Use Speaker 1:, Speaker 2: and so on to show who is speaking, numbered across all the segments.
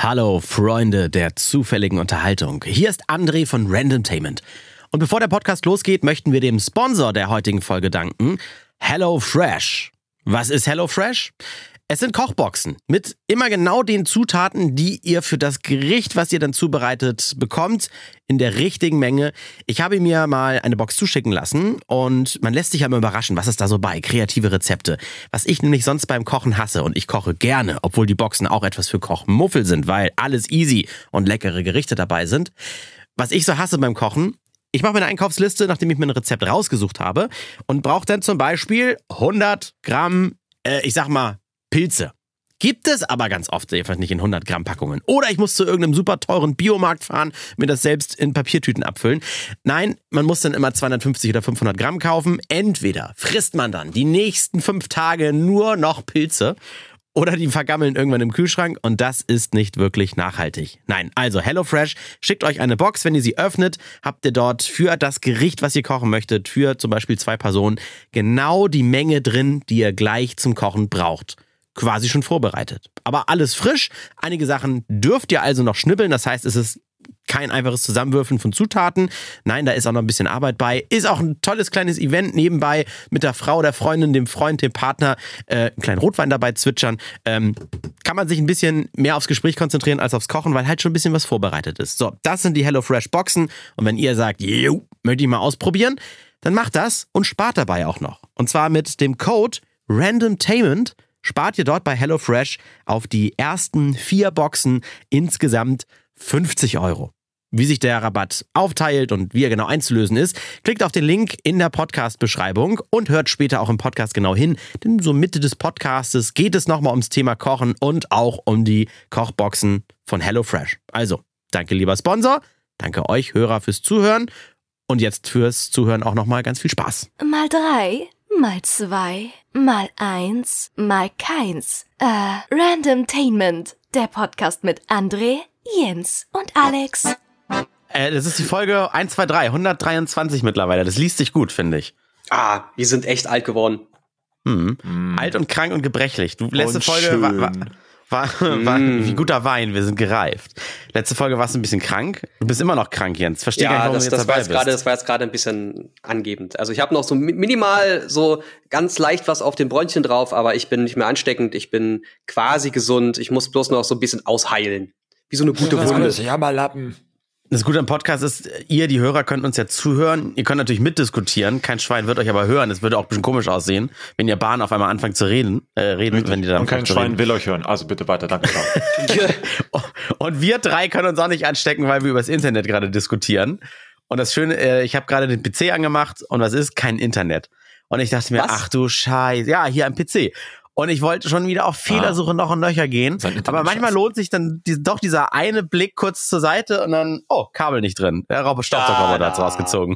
Speaker 1: Hallo Freunde der zufälligen Unterhaltung. Hier ist André von Randomtainment. Und bevor der Podcast losgeht, möchten wir dem Sponsor der heutigen Folge danken, HelloFresh. Was ist HelloFresh? Es sind Kochboxen mit immer genau den Zutaten, die ihr für das Gericht, was ihr dann zubereitet, bekommt, in der richtigen Menge. Ich habe mir mal eine Box zuschicken lassen und man lässt sich ja immer überraschen, was ist da so bei, kreative Rezepte. Was ich nämlich sonst beim Kochen hasse, und ich koche gerne, obwohl die Boxen auch etwas für Kochmuffel sind, weil alles easy und leckere Gerichte dabei sind. Was ich so hasse beim Kochen: ich mache mir eine Einkaufsliste, nachdem ich mir ein Rezept rausgesucht habe, und brauche dann zum Beispiel 100 Gramm, Pilze. Gibt es aber ganz oft einfach nicht in 100 Gramm Packungen. Oder ich muss zu irgendeinem super teuren Biomarkt fahren, mir das selbst in Papiertüten abfüllen. Nein, man muss dann immer 250 oder 500 Gramm kaufen. Entweder frisst man dann die nächsten 5 Tage nur noch Pilze oder die vergammeln irgendwann im Kühlschrank, und das ist nicht wirklich nachhaltig. Nein, also HelloFresh schickt euch eine Box. Wenn ihr sie öffnet, habt ihr dort für das Gericht, was ihr kochen möchtet, für zum Beispiel 2 Personen, genau die Menge drin, die ihr gleich zum Kochen braucht. Quasi schon vorbereitet. Aber alles frisch. Einige Sachen dürft ihr also noch schnibbeln. Das heißt, es ist kein einfaches Zusammenwürfeln von Zutaten. Nein, da ist auch noch ein bisschen Arbeit bei. Ist auch ein tolles kleines Event nebenbei mit der Frau, der Freundin, dem Freund, dem Partner. Einen kleinen Rotwein dabei zwitschern. Kann man sich ein bisschen mehr aufs Gespräch konzentrieren als aufs Kochen, weil halt schon ein bisschen was vorbereitet ist. So, das sind die HelloFresh Boxen. Und wenn ihr sagt, möchte ich mal ausprobieren, dann macht das und spart dabei auch noch. Und zwar mit dem Code Randomtainment spart ihr dort bei HelloFresh auf die ersten 4 Boxen insgesamt 50 €. Wie sich der Rabatt aufteilt und wie er genau einzulösen ist, klickt auf den Link in der Podcast-Beschreibung und hört später auch im Podcast genau hin, denn so Mitte des Podcastes geht es nochmal ums Thema Kochen und auch um die Kochboxen von HelloFresh. Also, danke lieber Sponsor, danke euch Hörer fürs Zuhören und jetzt fürs Zuhören auch nochmal ganz viel Spaß.
Speaker 2: Mal 3, mal 2, mal 1, mal keins. Randomtainment, der Podcast mit André, Jens und Alex.
Speaker 1: Das ist die Folge 123 mittlerweile. Das liest sich gut, finde ich.
Speaker 3: Wir sind echt alt geworden.
Speaker 1: Alt und krank und gebrechlich. Letzte Folge war wie guter Wein, wir sind gereift. Letzte Folge warst du ein bisschen krank. Du bist immer noch krank, Jens. Verstehe gar nicht, warum du jetzt dabei bist.
Speaker 3: Das war jetzt gerade ein bisschen angebend. Also ich habe noch so minimal so ganz leicht was auf den Bronchien drauf, aber ich bin nicht mehr ansteckend. Ich bin quasi gesund. Ich muss bloß noch so ein bisschen ausheilen. Wie so eine gute Wunde.
Speaker 4: Jammerlappen.
Speaker 1: Das Gute am Podcast ist, ihr, die Hörer, könnt uns ja zuhören. Ihr könnt natürlich mitdiskutieren. Kein Schwein wird euch aber hören. Es würde auch ein bisschen komisch aussehen, wenn ihr Bahn auf einmal anfangt zu reden. Wenn ihr dann
Speaker 4: und kein Schwein will euch hören. Also bitte weiter, danke.
Speaker 1: Und wir 3 können uns auch nicht anstecken, weil wir übers Internet gerade diskutieren. Und das Schöne, ich habe gerade den PC angemacht und was ist? Kein Internet. Und ich dachte mir, ach du Scheiße. Ja, hier am PC. Und ich wollte schon wieder auf Fehlersuche noch und nöcher gehen. Aber manchmal lohnt sich dann doch dieser eine Blick kurz zur Seite und dann, Kabel nicht drin. Der Staubsaugerroboter hat's rausgezogen.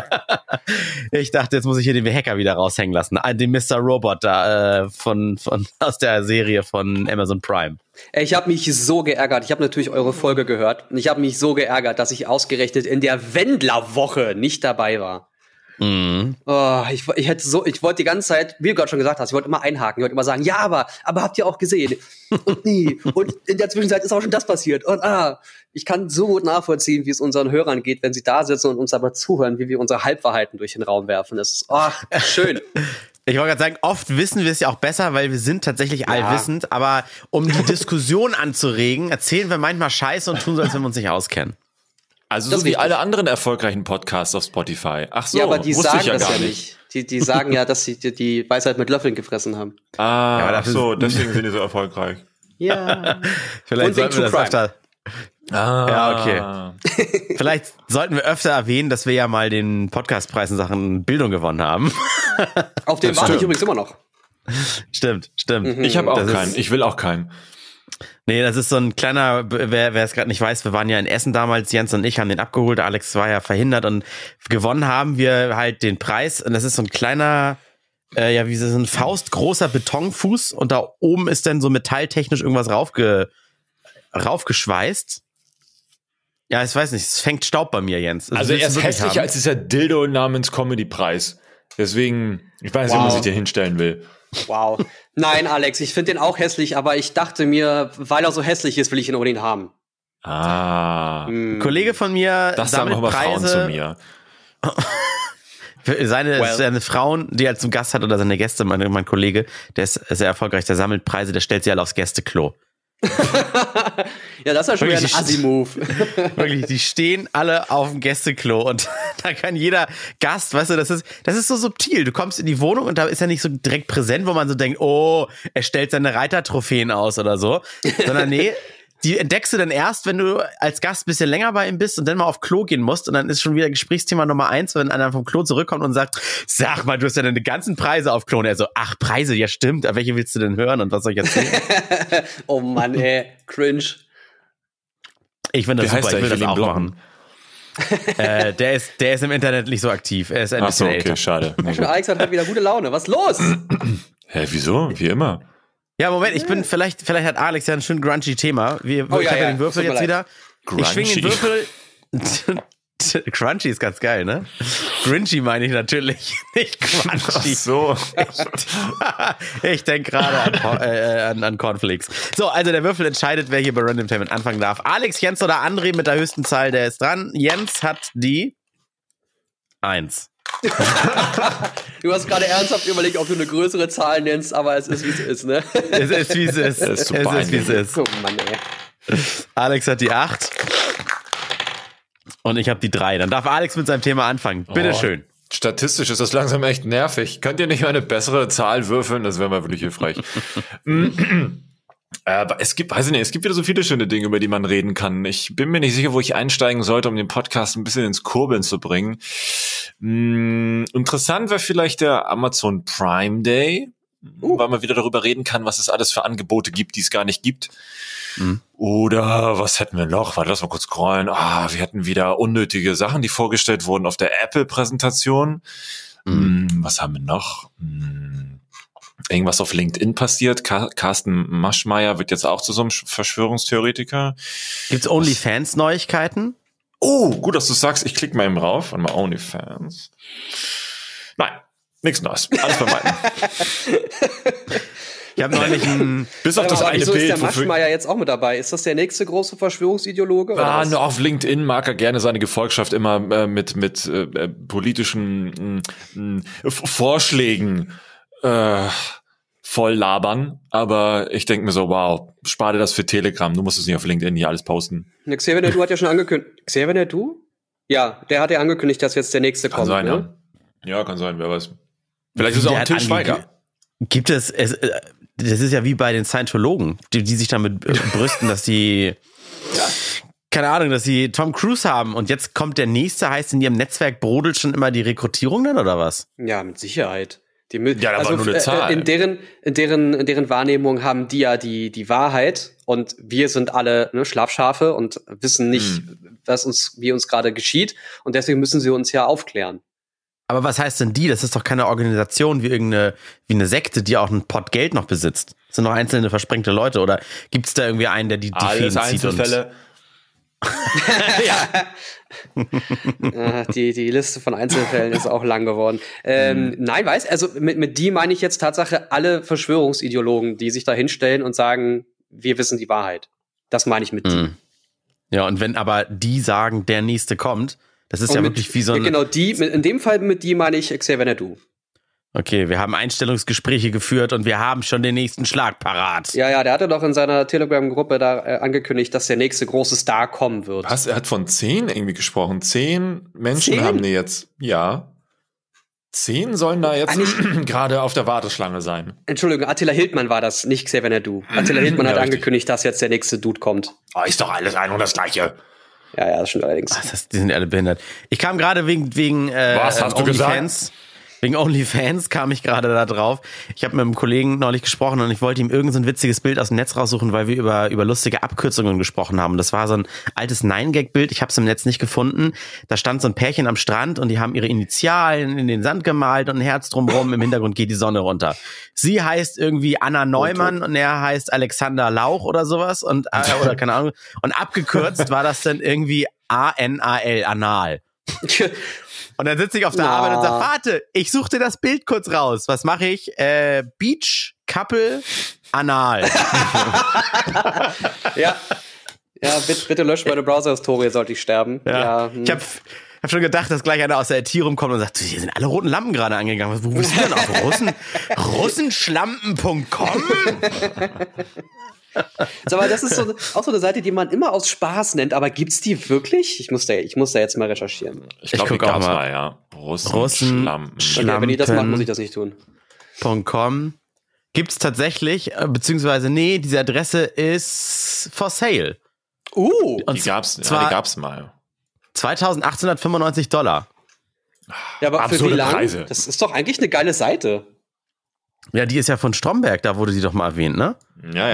Speaker 1: Ich dachte, jetzt muss ich hier den Hacker wieder raushängen lassen. Den Mr. Robot da aus der Serie von Amazon Prime.
Speaker 3: Ich habe mich so geärgert. Ich habe natürlich eure Folge gehört. Und ich habe mich so geärgert, dass ich ausgerechnet in der Wendler-Woche nicht dabei war.
Speaker 1: Mhm.
Speaker 3: Ich wollte die ganze Zeit, wie du gerade schon gesagt hast, ich wollte immer einhaken, ich wollte immer sagen, ja, aber habt ihr auch gesehen? Und nie. Und in der Zwischenzeit ist auch schon das passiert. Und ich kann so gut nachvollziehen, wie es unseren Hörern geht, wenn sie da sitzen und uns aber zuhören, wie wir unsere Halbwahrheiten durch den Raum werfen. Das ist schön.
Speaker 1: Ich wollte gerade sagen, oft wissen wir es ja auch besser, weil wir sind tatsächlich allwissend, aber um die Diskussion anzuregen, erzählen wir manchmal Scheiße und tun so, als wenn wir uns nicht auskennen.
Speaker 4: Also so wie alle anderen erfolgreichen Podcasts auf Spotify. Ach so,
Speaker 3: ja, aber die sagen
Speaker 4: ja
Speaker 3: das
Speaker 4: gar
Speaker 3: ja nicht. Die sagen ja, dass sie die Weisheit mit Löffeln gefressen haben.
Speaker 4: Ach so, deswegen sind die so erfolgreich.
Speaker 3: Ja.
Speaker 1: Vielleicht sollten wir das öfter.
Speaker 4: Ja,
Speaker 1: okay. Vielleicht sollten wir öfter erwähnen, dass wir ja mal den Podcastpreis in Sachen Bildung gewonnen haben.
Speaker 3: Auf den warte ich übrigens immer noch.
Speaker 1: Stimmt.
Speaker 4: Ich habe auch keinen. Ich will auch keinen.
Speaker 1: Nee, das ist so ein kleiner, wer es gerade nicht weiß, wir waren ja in Essen damals, Jens und ich haben den abgeholt, Alex war ja verhindert und gewonnen haben wir halt den Preis und das ist so ein kleiner, wie so ein faustgroßer Betonfuß und da oben ist dann so metalltechnisch irgendwas raufgeschweißt. Ja, ich weiß nicht, es fängt Staub bei mir, Jens.
Speaker 4: Also er ist hässlicher als dieser Dildo namens Comedy-Preis. Deswegen, ich weiß nicht, was ich dir hinstellen will.
Speaker 3: Wow. Nein, Alex, ich finde den auch hässlich, aber ich dachte mir, weil er so hässlich ist, will ich ihn unbedingt haben.
Speaker 1: Ein Kollege von mir
Speaker 4: Das sagen auch immer Frauen zu mir.
Speaker 1: Seine Frauen, die er zum Gast hat, oder seine Gäste, mein Kollege, der ist sehr erfolgreich, der sammelt Preise, der stellt sie alle aufs Gästeklo.
Speaker 3: Ja, das ist ja schon wieder ein
Speaker 1: Wirklich,
Speaker 3: Assi-Move.
Speaker 1: Wirklich, die stehen alle auf dem Gästeklo und da kann jeder Gast, weißt du, das ist so subtil. Du kommst in die Wohnung und da ist er nicht so direkt präsent, wo man so denkt, oh, er stellt seine Reitertrophäen aus oder so, sondern nee, die entdeckst du dann erst, wenn du als Gast ein bisschen länger bei ihm bist und dann mal auf Klo gehen musst und dann ist schon wieder Gesprächsthema Nummer 1, wenn einer vom Klo zurückkommt und sagt, sag mal, du hast ja deine ganzen Preise auf Klo. Und er so, ach, Preise, ja stimmt, aber welche willst du denn hören und was soll ich erzählen?
Speaker 3: Oh Mann, ey, cringe.
Speaker 1: Ich finde das
Speaker 4: Wie
Speaker 1: super,
Speaker 4: heißt der?
Speaker 1: ich will
Speaker 4: Ich will
Speaker 1: das
Speaker 4: ihn
Speaker 1: auch machen. Der ist im Internet nicht so aktiv, er ist ein
Speaker 4: Ach so,
Speaker 1: bisschen
Speaker 4: okay,
Speaker 1: älter.
Speaker 4: schade. Na
Speaker 3: Und
Speaker 4: gut.
Speaker 3: Alex hat halt wieder gute Laune. Was ist los?
Speaker 4: Hä, wieso? Wie immer.
Speaker 1: Ja, Moment, vielleicht hat Alex ja ein schön grungy Thema. Ich habe den Würfel
Speaker 3: tut mir
Speaker 1: jetzt wieder.
Speaker 4: Grungy.
Speaker 1: Ich schwinge den Würfel. Crunchy ist ganz geil, ne? Grinchy meine ich natürlich, nicht
Speaker 4: Ach
Speaker 1: crunchy.
Speaker 4: so.
Speaker 1: Ich denke gerade an Cornflakes. So, also der Würfel entscheidet, wer hier bei Random Tainment anfangen darf. Alex, Jens oder André mit der höchsten Zahl, der ist dran. Jens hat die 1.
Speaker 3: Du hast gerade ernsthaft überlegt, ob du eine größere Zahl nennst, aber es ist, wie es ist, ne?
Speaker 1: Es ist, wie es ist.
Speaker 4: Das ist super
Speaker 1: Es ist, wie es ist.
Speaker 3: Oh Mann, ey.
Speaker 1: Alex hat die 8. Und ich habe die 3. Dann darf Alex mit seinem Thema anfangen. Bitteschön.
Speaker 4: Statistisch ist das langsam echt nervig. Könnt ihr nicht mal eine bessere Zahl würfeln? Das wäre mal wirklich hilfreich. Es gibt wieder so viele schöne Dinge, über die man reden kann. Ich bin mir nicht sicher, wo ich einsteigen sollte, um den Podcast ein bisschen ins Kurbeln zu bringen. Interessant wäre vielleicht der Amazon Prime Day, weil man wieder darüber reden kann, was es alles für Angebote gibt, die es gar nicht gibt. Oder was hätten wir noch? Warte, lass mal kurz scrollen. Wir hatten wieder unnötige Sachen, die vorgestellt wurden auf der Apple-Präsentation. Was haben wir noch? Irgendwas auf LinkedIn passiert. Carsten Maschmeyer wird jetzt auch zu so einem Verschwörungstheoretiker.
Speaker 1: Gibt's OnlyFans-Neuigkeiten?
Speaker 4: Oh, gut, dass du sagst. Ich klicke mal eben rauf. Warte mal, OnlyFans. Nein, nichts Neues. Alles bei beiden.
Speaker 1: Ich habe neulich
Speaker 4: Bis auf das
Speaker 3: Aber
Speaker 4: eine
Speaker 3: wieso ist der
Speaker 4: Bild.
Speaker 3: Maschmeyer jetzt auch mit dabei? Ist das der nächste große Verschwörungsideologe? Oder was?
Speaker 4: Nur auf LinkedIn mag er gerne seine Gefolgschaft immer mit politischen Vorschlägen voll labern. Aber ich denke mir so, wow, spare dir das für Telegram. Du musst es nicht auf LinkedIn hier alles posten.
Speaker 3: Xavier Naidoo hat ja schon angekündigt. Xavier Naidoo? Ja, der hat ja angekündigt, dass jetzt der nächste
Speaker 4: Kann
Speaker 3: kommt.
Speaker 4: sein,
Speaker 3: ne?
Speaker 4: Ja, kann sein, wer weiß. Vielleicht ist es auch ein Til Schweiger.
Speaker 1: Gibt es, das ist ja wie bei den Scientologen, die sich damit brüsten, dass die, keine Ahnung, dass sie Tom Cruise haben und jetzt kommt der nächste, heißt in ihrem Netzwerk brodelt schon immer die Rekrutierung dann oder was?
Speaker 3: Ja, mit Sicherheit.
Speaker 4: Da war nur eine Zahl.
Speaker 3: In deren Wahrnehmung haben die ja die Wahrheit und wir sind alle Schlafschafe und wissen nicht, wie uns gerade geschieht und deswegen müssen sie uns ja aufklären.
Speaker 1: Aber was heißt denn die? Das ist doch keine Organisation wie eine Sekte, die auch einen Pott Geld noch besitzt. Das sind doch einzelne versprengte Leute. Oder gibt es da irgendwie einen, der die
Speaker 4: Alles
Speaker 1: Fäden zieht?
Speaker 4: Einzelfälle.
Speaker 3: Die Liste von Einzelfällen ist auch lang geworden. Nein, also mit die meine ich jetzt Tatsache alle Verschwörungsideologen, die sich da hinstellen und sagen, wir wissen die Wahrheit. Das meine ich mit die.
Speaker 1: Ja, und wenn aber die sagen, der nächste kommt, das ist
Speaker 3: Und
Speaker 1: ja wirklich wie so ein...
Speaker 3: Genau, in dem Fall mit die meine ich Xavier Naidoo.
Speaker 1: Okay, wir haben Einstellungsgespräche geführt und wir haben schon den nächsten Schlag parat.
Speaker 3: Ja, der hatte doch in seiner Telegram-Gruppe da angekündigt, dass der nächste große Star kommen wird.
Speaker 4: Was? Er hat von 10 irgendwie gesprochen. 10 Menschen
Speaker 3: 10?
Speaker 4: haben die jetzt. Ja. 10 sollen da jetzt gerade auf der Warteschlange sein.
Speaker 3: Entschuldigung, Attila Hildmann war das, nicht Xavier Naidoo. Attila Hildmann hat
Speaker 4: richtig.
Speaker 3: angekündigt, dass jetzt der nächste Dude kommt.
Speaker 4: Ist doch alles ein und das Gleiche.
Speaker 3: Ja, das stimmt allerdings.
Speaker 1: Die sind alle behindert. Ich kam gerade wegen
Speaker 4: Was hast du gesagt?
Speaker 1: OnlyFans. Wegen OnlyFans kam ich gerade da drauf. Ich habe mit einem Kollegen neulich gesprochen und ich wollte ihm irgend so ein witziges Bild aus dem Netz raussuchen, weil wir über lustige Abkürzungen gesprochen haben. Das war so ein altes 9-Gag-Bild. Ich habe es im Netz nicht gefunden. Da stand so ein Pärchen am Strand und die haben ihre Initialen in den Sand gemalt und ein Herz drumherum. Im Hintergrund geht die Sonne runter. Sie heißt irgendwie Anna Neumann und er heißt Alexander Lauch oder sowas und oder keine Ahnung. Und abgekürzt war das dann irgendwie ANAL, Anal. Und dann sitze ich auf der Arbeit und sage, warte, ich suche dir das Bild kurz raus. Was mache ich? Beach Couple anal.
Speaker 3: Ja, bitte lösch meine Browser-Historie, sollte ich sterben. Ja.
Speaker 1: Ich hab schon gedacht, dass gleich einer aus der IT rumkommt und sagt, hier sind alle roten Lampen gerade angegangen. Wo bist du denn auf Russenschlampen.com?
Speaker 3: Aber das ist auch so eine Seite, die man immer aus Spaß nennt, aber gibt's die wirklich? Ich muss da jetzt mal recherchieren.
Speaker 4: Ich glaube, die gab's mal, ja. Russenschlampen.
Speaker 3: Okay, wenn die das macht, muss ich das nicht tun.
Speaker 1: .com gibt's tatsächlich, beziehungsweise nee, diese Adresse ist for sale.
Speaker 3: Und
Speaker 4: die gab's mal.
Speaker 1: $2.895.
Speaker 3: Ja, aber
Speaker 4: Absurde
Speaker 3: für wie lang?
Speaker 4: Preise.
Speaker 3: Das ist doch eigentlich eine geile Seite.
Speaker 1: Ja, die ist ja von Stromberg, da wurde sie doch mal erwähnt, ne?
Speaker 4: Ja.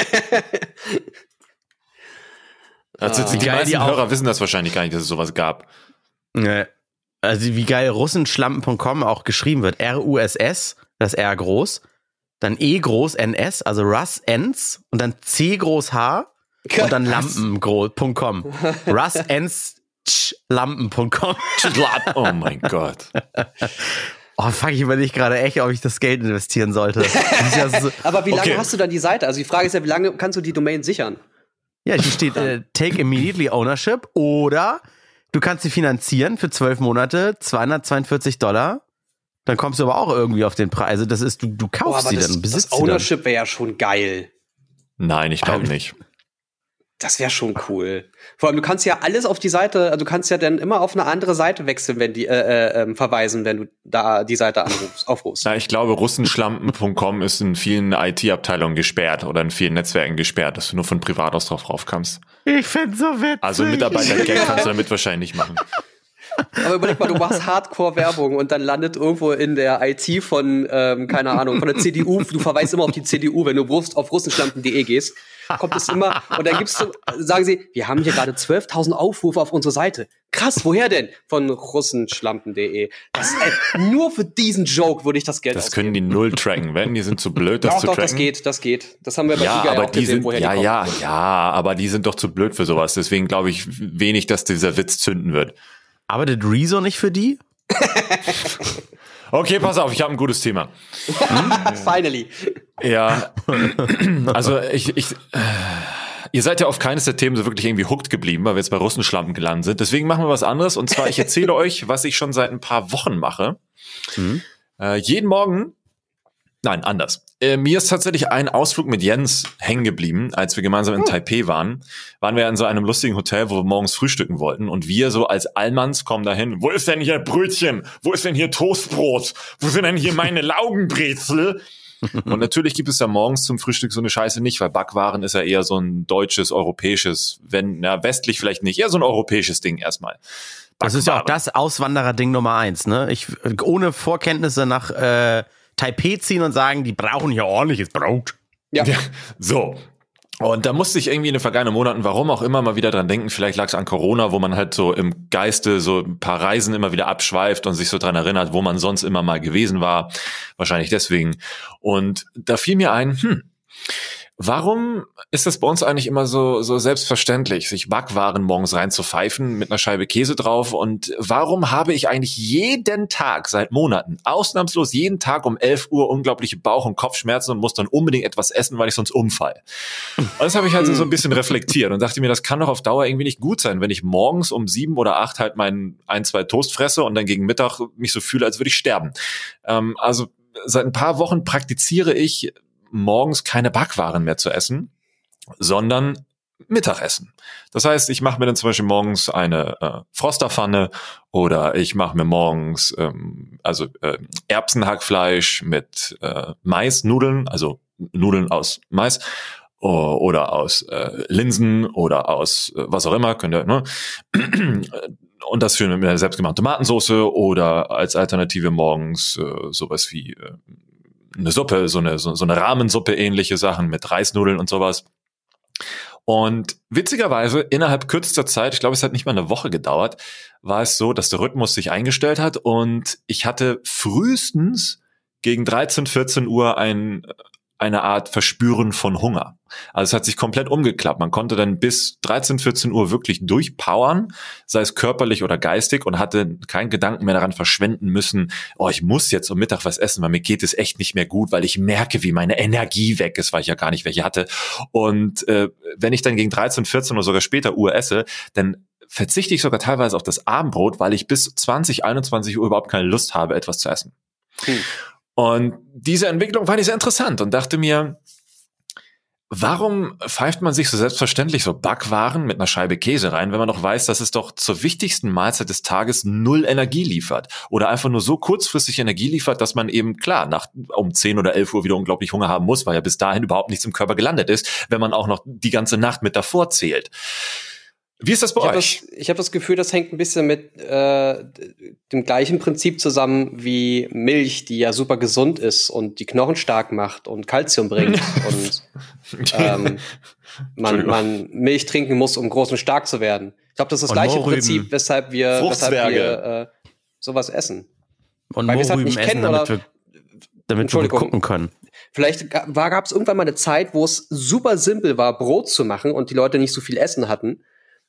Speaker 4: Also die meisten Hörer wissen das wahrscheinlich gar nicht, dass es sowas gab.
Speaker 1: Also wie geil Russenschlampen.com auch geschrieben wird. RUSS, das R groß, dann E groß NS, also Russ Ends und dann C groß H und dann Lampen.com. Russ Ends Lampen.com.
Speaker 4: Oh mein Gott.
Speaker 1: Oh, fuck, ich überlege gerade echt, ob ich das Geld investieren sollte.
Speaker 3: Aber wie lange hast du dann die Seite? Also die Frage ist ja, wie lange kannst du die Domain sichern?
Speaker 1: Ja, hier steht Take Immediately Ownership oder du kannst sie finanzieren für 12 Monate, $242. Dann kommst du aber auch irgendwie auf den Preis. Also das ist, du kaufst sie dann, besitzt sie dann.
Speaker 3: Das Ownership wäre ja schon geil.
Speaker 4: Nein, ich glaube nicht.
Speaker 3: Das wäre schon cool. Vor allem, du kannst ja alles auf die Seite, also du kannst ja dann immer auf eine andere Seite wechseln, wenn die verweisen, wenn du da die Seite aufrufst.
Speaker 4: Na, ich glaube, Russenschlampen.com ist in vielen IT-Abteilungen gesperrt oder in vielen Netzwerken gesperrt, dass du nur von privat aus drauf raufkommst.
Speaker 1: Ich find's so witzig.
Speaker 4: Also Mitarbeiter-Gag kannst du damit wahrscheinlich nicht machen.
Speaker 3: Aber überleg mal, du machst Hardcore-Werbung und dann landet irgendwo in der IT von, keine Ahnung, von der CDU, du verweist immer auf die CDU, wenn du auf russenschlampen.de gehst, kommt es immer, und dann sagen sie, wir haben hier gerade 12.000 Aufrufe auf unsere Seite. Krass, woher denn? Von russenschlampen.de. Nur für diesen Joke würde ich das Geld ausgeben.
Speaker 4: Das können die null tracken, wenn die sind zu blöd, das zu tracken.
Speaker 3: Doch, das geht. Das haben wir bei
Speaker 4: ja,
Speaker 3: Giga
Speaker 4: aber
Speaker 3: auch gesehen, woher die kommen.
Speaker 4: aber die sind doch zu blöd für sowas. Deswegen glaube ich wenig, dass dieser Witz zünden wird.
Speaker 1: Arbeitet Rezo nicht für die?
Speaker 4: Okay, pass auf, ich habe ein gutes Thema.
Speaker 3: Finally.
Speaker 4: Ja, also ihr seid ja auf keines der Themen so wirklich irgendwie hooked geblieben, weil wir jetzt bei Russenschlampen gelandet sind. Deswegen machen wir was anderes. Und zwar, ich erzähle euch, was ich schon seit ein paar Wochen mache. Jeden Morgen, nein, anders. Mir ist tatsächlich ein Ausflug mit Jens hängen geblieben, als wir gemeinsam in Taipei waren. Waren wir in so einem lustigen Hotel, wo wir morgens frühstücken wollten. Und wir so als Allmanns kommen dahin. Wo ist denn hier Brötchen? Wo ist denn hier Toastbrot? Wo sind denn hier meine Laugenbrezel? Und natürlich gibt es ja morgens zum Frühstück so eine Scheiße nicht, weil Backwaren ist ja eher so ein deutsches, europäisches, westlich vielleicht nicht, eher so ein europäisches Ding erstmal.
Speaker 1: Das ist ja auch das Auswanderer-Ding Nummer 1, ne? Ohne Vorkenntnisse nach Taipei ziehen und sagen, die brauchen hier ordentliches Brot.
Speaker 3: Ja.
Speaker 4: So. Und da musste ich irgendwie in den vergangenen Monaten, warum auch immer, mal wieder dran denken, vielleicht lag es an Corona, wo man halt so im Geiste so ein paar Reisen immer wieder abschweift und sich so dran erinnert, wo man sonst immer mal gewesen war. Wahrscheinlich deswegen. Und da fiel mir ein, warum ist das bei uns eigentlich immer so selbstverständlich, sich Backwaren morgens reinzupfeifen mit einer Scheibe Käse drauf? Und warum habe ich eigentlich jeden Tag seit Monaten, ausnahmslos jeden Tag um 11 Uhr unglaubliche Bauch- und Kopfschmerzen und muss dann unbedingt etwas essen, weil ich sonst umfalle? Und das habe ich halt so ein bisschen reflektiert und dachte mir, das kann doch auf Dauer irgendwie nicht gut sein, wenn ich morgens um 7 oder 8 halt meinen 1-2 Toast fresse und dann gegen Mittag mich so fühle, als würde ich sterben. Also seit ein paar Wochen praktiziere ich morgens keine Backwaren mehr zu essen, sondern Mittagessen. Das heißt, ich mache mir dann zum Beispiel morgens eine Frosterpfanne oder ich mache mir morgens Erbsenhackfleisch mit Maisnudeln, also Nudeln aus Mais oder aus Linsen oder aus was auch immer, könnt ihr, ne? Und das für eine selbstgemachte Tomatensauce oder als Alternative morgens sowas wie eine Suppe, so eine Rahmensuppe, ähnliche Sachen mit Reisnudeln und sowas. Und witzigerweise, innerhalb kürzester Zeit, ich glaube, es hat nicht mal eine Woche gedauert, war es so, dass der Rhythmus sich eingestellt hat und ich hatte frühestens gegen 13, 14 Uhr einen eine Art Verspüren von Hunger. Also es hat sich komplett umgeklappt. Man konnte dann bis 13, 14 Uhr wirklich durchpowern, sei es körperlich oder geistig, und hatte keinen Gedanken mehr daran verschwenden müssen, ich muss jetzt um Mittag was essen, weil mir geht es echt nicht mehr gut, weil ich merke, wie meine Energie weg ist, weil ich ja gar nicht welche hatte. Und wenn ich dann gegen 13, 14 oder sogar später Uhr esse, dann verzichte ich sogar teilweise auf das Abendbrot, weil ich bis 20, 21 Uhr überhaupt keine Lust habe, etwas zu essen. Und diese Entwicklung fand ich sehr interessant und dachte mir, warum pfeift man sich so selbstverständlich so Backwaren mit einer Scheibe Käse rein, wenn man doch weiß, dass es doch zur wichtigsten Mahlzeit des Tages 0 Energie liefert? Oder einfach nur so kurzfristig Energie liefert, dass man eben, klar, um 10 oder 11 Uhr wieder unglaublich Hunger haben muss, weil ja bis dahin überhaupt nichts im Körper gelandet ist, wenn man auch noch die ganze Nacht mit davor zählt. Wie ist das bei euch?
Speaker 3: Ich habe das Gefühl, das hängt ein bisschen mit dem gleichen Prinzip zusammen wie Milch, die ja super gesund ist und die Knochen stark macht und Kalzium bringt und man Milch trinken muss, um groß und stark zu werden. Ich glaube, das ist das gleiche Prinzip, weshalb wir sowas essen.
Speaker 1: Und Mohrrüben halt nicht essen, damit wir gucken können.
Speaker 3: Vielleicht gab es irgendwann mal eine Zeit, wo es super simpel war, Brot zu machen und die Leute nicht so viel Essen hatten.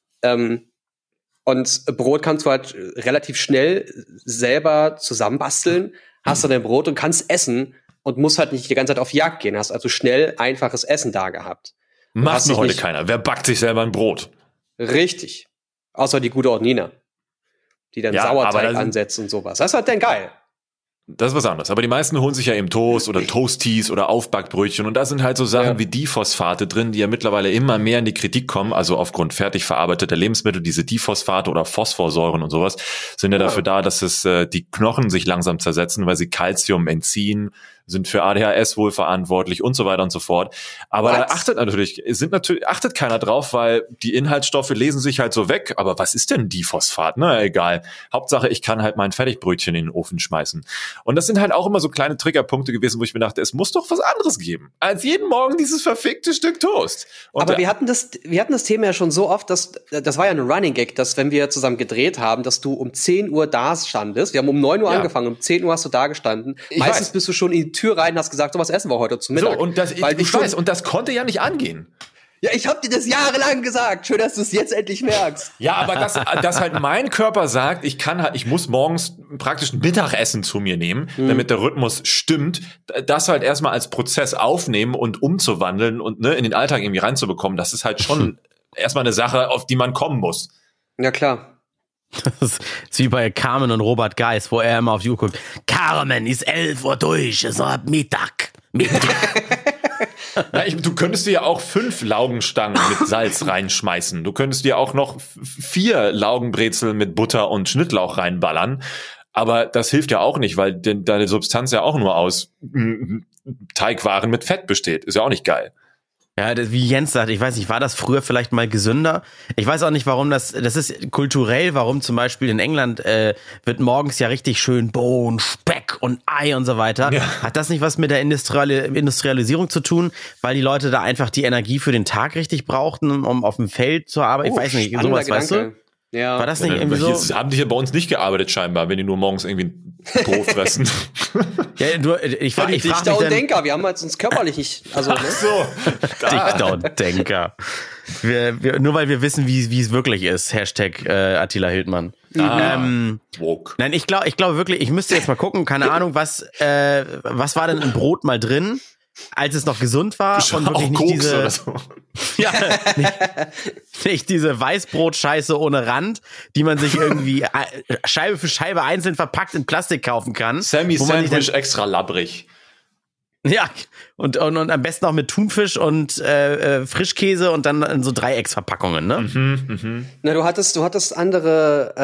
Speaker 3: Und Brot kannst du halt relativ schnell selber zusammenbasteln, hast du dein Brot und kannst essen und musst halt nicht die ganze Zeit auf Jagd gehen, hast also schnell einfaches Essen da gehabt.
Speaker 4: Macht mir heute keiner. Wer backt sich selber ein Brot?
Speaker 3: Richtig. Außer die gute Ordnina, die dann Sauerteig ansetzt und sowas. Das ist halt dann geil.
Speaker 4: Das ist was anderes. Aber die meisten holen sich ja eben Toast oder Toasties oder Aufbackbrötchen. Und da sind halt so Sachen wie Diphosphate drin, die ja mittlerweile immer mehr in die Kritik kommen. Also aufgrund fertig verarbeiteter Lebensmittel, diese Diphosphate oder Phosphorsäuren und sowas sind ja dafür da, dass die Knochen sich langsam zersetzen, weil sie Kalzium entziehen, sind für ADHS wohl verantwortlich und so weiter und so fort. Aber da achtet keiner drauf, weil die Inhaltsstoffe lesen sich halt so weg. Aber was ist denn Diphosphat? Na, egal. Hauptsache, ich kann halt mein Fertigbrötchen in den Ofen schmeißen. Und das sind halt auch immer so kleine Triggerpunkte gewesen, wo ich mir dachte, es muss doch was anderes geben, als jeden Morgen dieses verfickte Stück Toast. Und
Speaker 3: aber wir hatten das Thema ja schon so oft, das war ja ein Running Gag, dass wenn wir zusammen gedreht haben, dass du um 10 Uhr da standest. Wir haben um 9 Uhr angefangen, um 10 Uhr hast du da gestanden. Meistens bist du schon in die Tür rein und hast gesagt, so was essen wir heute zum Mittag.
Speaker 4: So, und das konnte ja nicht angehen.
Speaker 3: Ja, ich hab dir das jahrelang gesagt. Schön, dass du es jetzt endlich merkst.
Speaker 4: Ja, aber dass halt mein Körper sagt, ich muss morgens praktisch ein Mittagessen zu mir nehmen, damit der Rhythmus stimmt, das halt erstmal als Prozess aufnehmen und umzuwandeln und in den Alltag irgendwie reinzubekommen, das ist halt schon erstmal eine Sache, auf die man kommen muss.
Speaker 3: Ja, klar.
Speaker 1: Das ist wie bei Carmen und Robert Geis, wo er immer auf die Uhr guckt. Carmen, ist 11 Uhr durch, es ist Mittag.
Speaker 4: Na, du könntest dir ja auch 5 Laugenstangen mit Salz reinschmeißen. Du könntest dir auch noch 4 Laugenbrezel mit Butter und Schnittlauch reinballern. Aber das hilft ja auch nicht, weil deine Substanz ja auch nur aus Teigwaren mit Fett besteht. Ist ja auch nicht geil.
Speaker 1: Ja, wie Jens sagt, ich weiß nicht, war das früher vielleicht mal gesünder? Ich weiß auch nicht, warum das ist kulturell, warum zum Beispiel in England wird morgens ja richtig schön Bohnen, Speck und Ei und so weiter. Ja. Hat das nicht was mit der Industrialisierung zu tun, weil die Leute da einfach die Energie für den Tag richtig brauchten, um auf dem Feld zu arbeiten? Ich weiß nicht, sowas,
Speaker 3: Gedanke.
Speaker 1: Weißt du?
Speaker 3: Ja.
Speaker 1: War das nicht irgendwie so?
Speaker 4: Jetzt haben die hier bei uns nicht gearbeitet scheinbar, wenn die nur morgens irgendwie ein Brot fressen.
Speaker 1: Ja, ich frage mich
Speaker 3: Dichter und Denker, wir haben halt uns körperlich nicht... Also, ne?
Speaker 4: Ach so.
Speaker 1: Dichter und Denker. Nur weil wir wissen, wie es wirklich ist. Hashtag Attila Hildmann.
Speaker 4: Woke.
Speaker 1: Nein, ich glaube wirklich, ich müsste jetzt mal gucken, keine Ahnung, was war denn im Brot mal drin, als es noch gesund war und wirklich nicht
Speaker 4: Koks
Speaker 1: diese...
Speaker 4: oder so.
Speaker 1: Ja, nicht diese Weißbrot-Scheiße ohne Rand, die man sich irgendwie Scheibe für Scheibe einzeln verpackt in Plastik kaufen kann.
Speaker 4: Sammy Sandwich extra labbrig.
Speaker 1: Ja, und am besten auch mit Thunfisch und Frischkäse und dann in so Dreiecksverpackungen, ne?
Speaker 3: Na, du hattest andere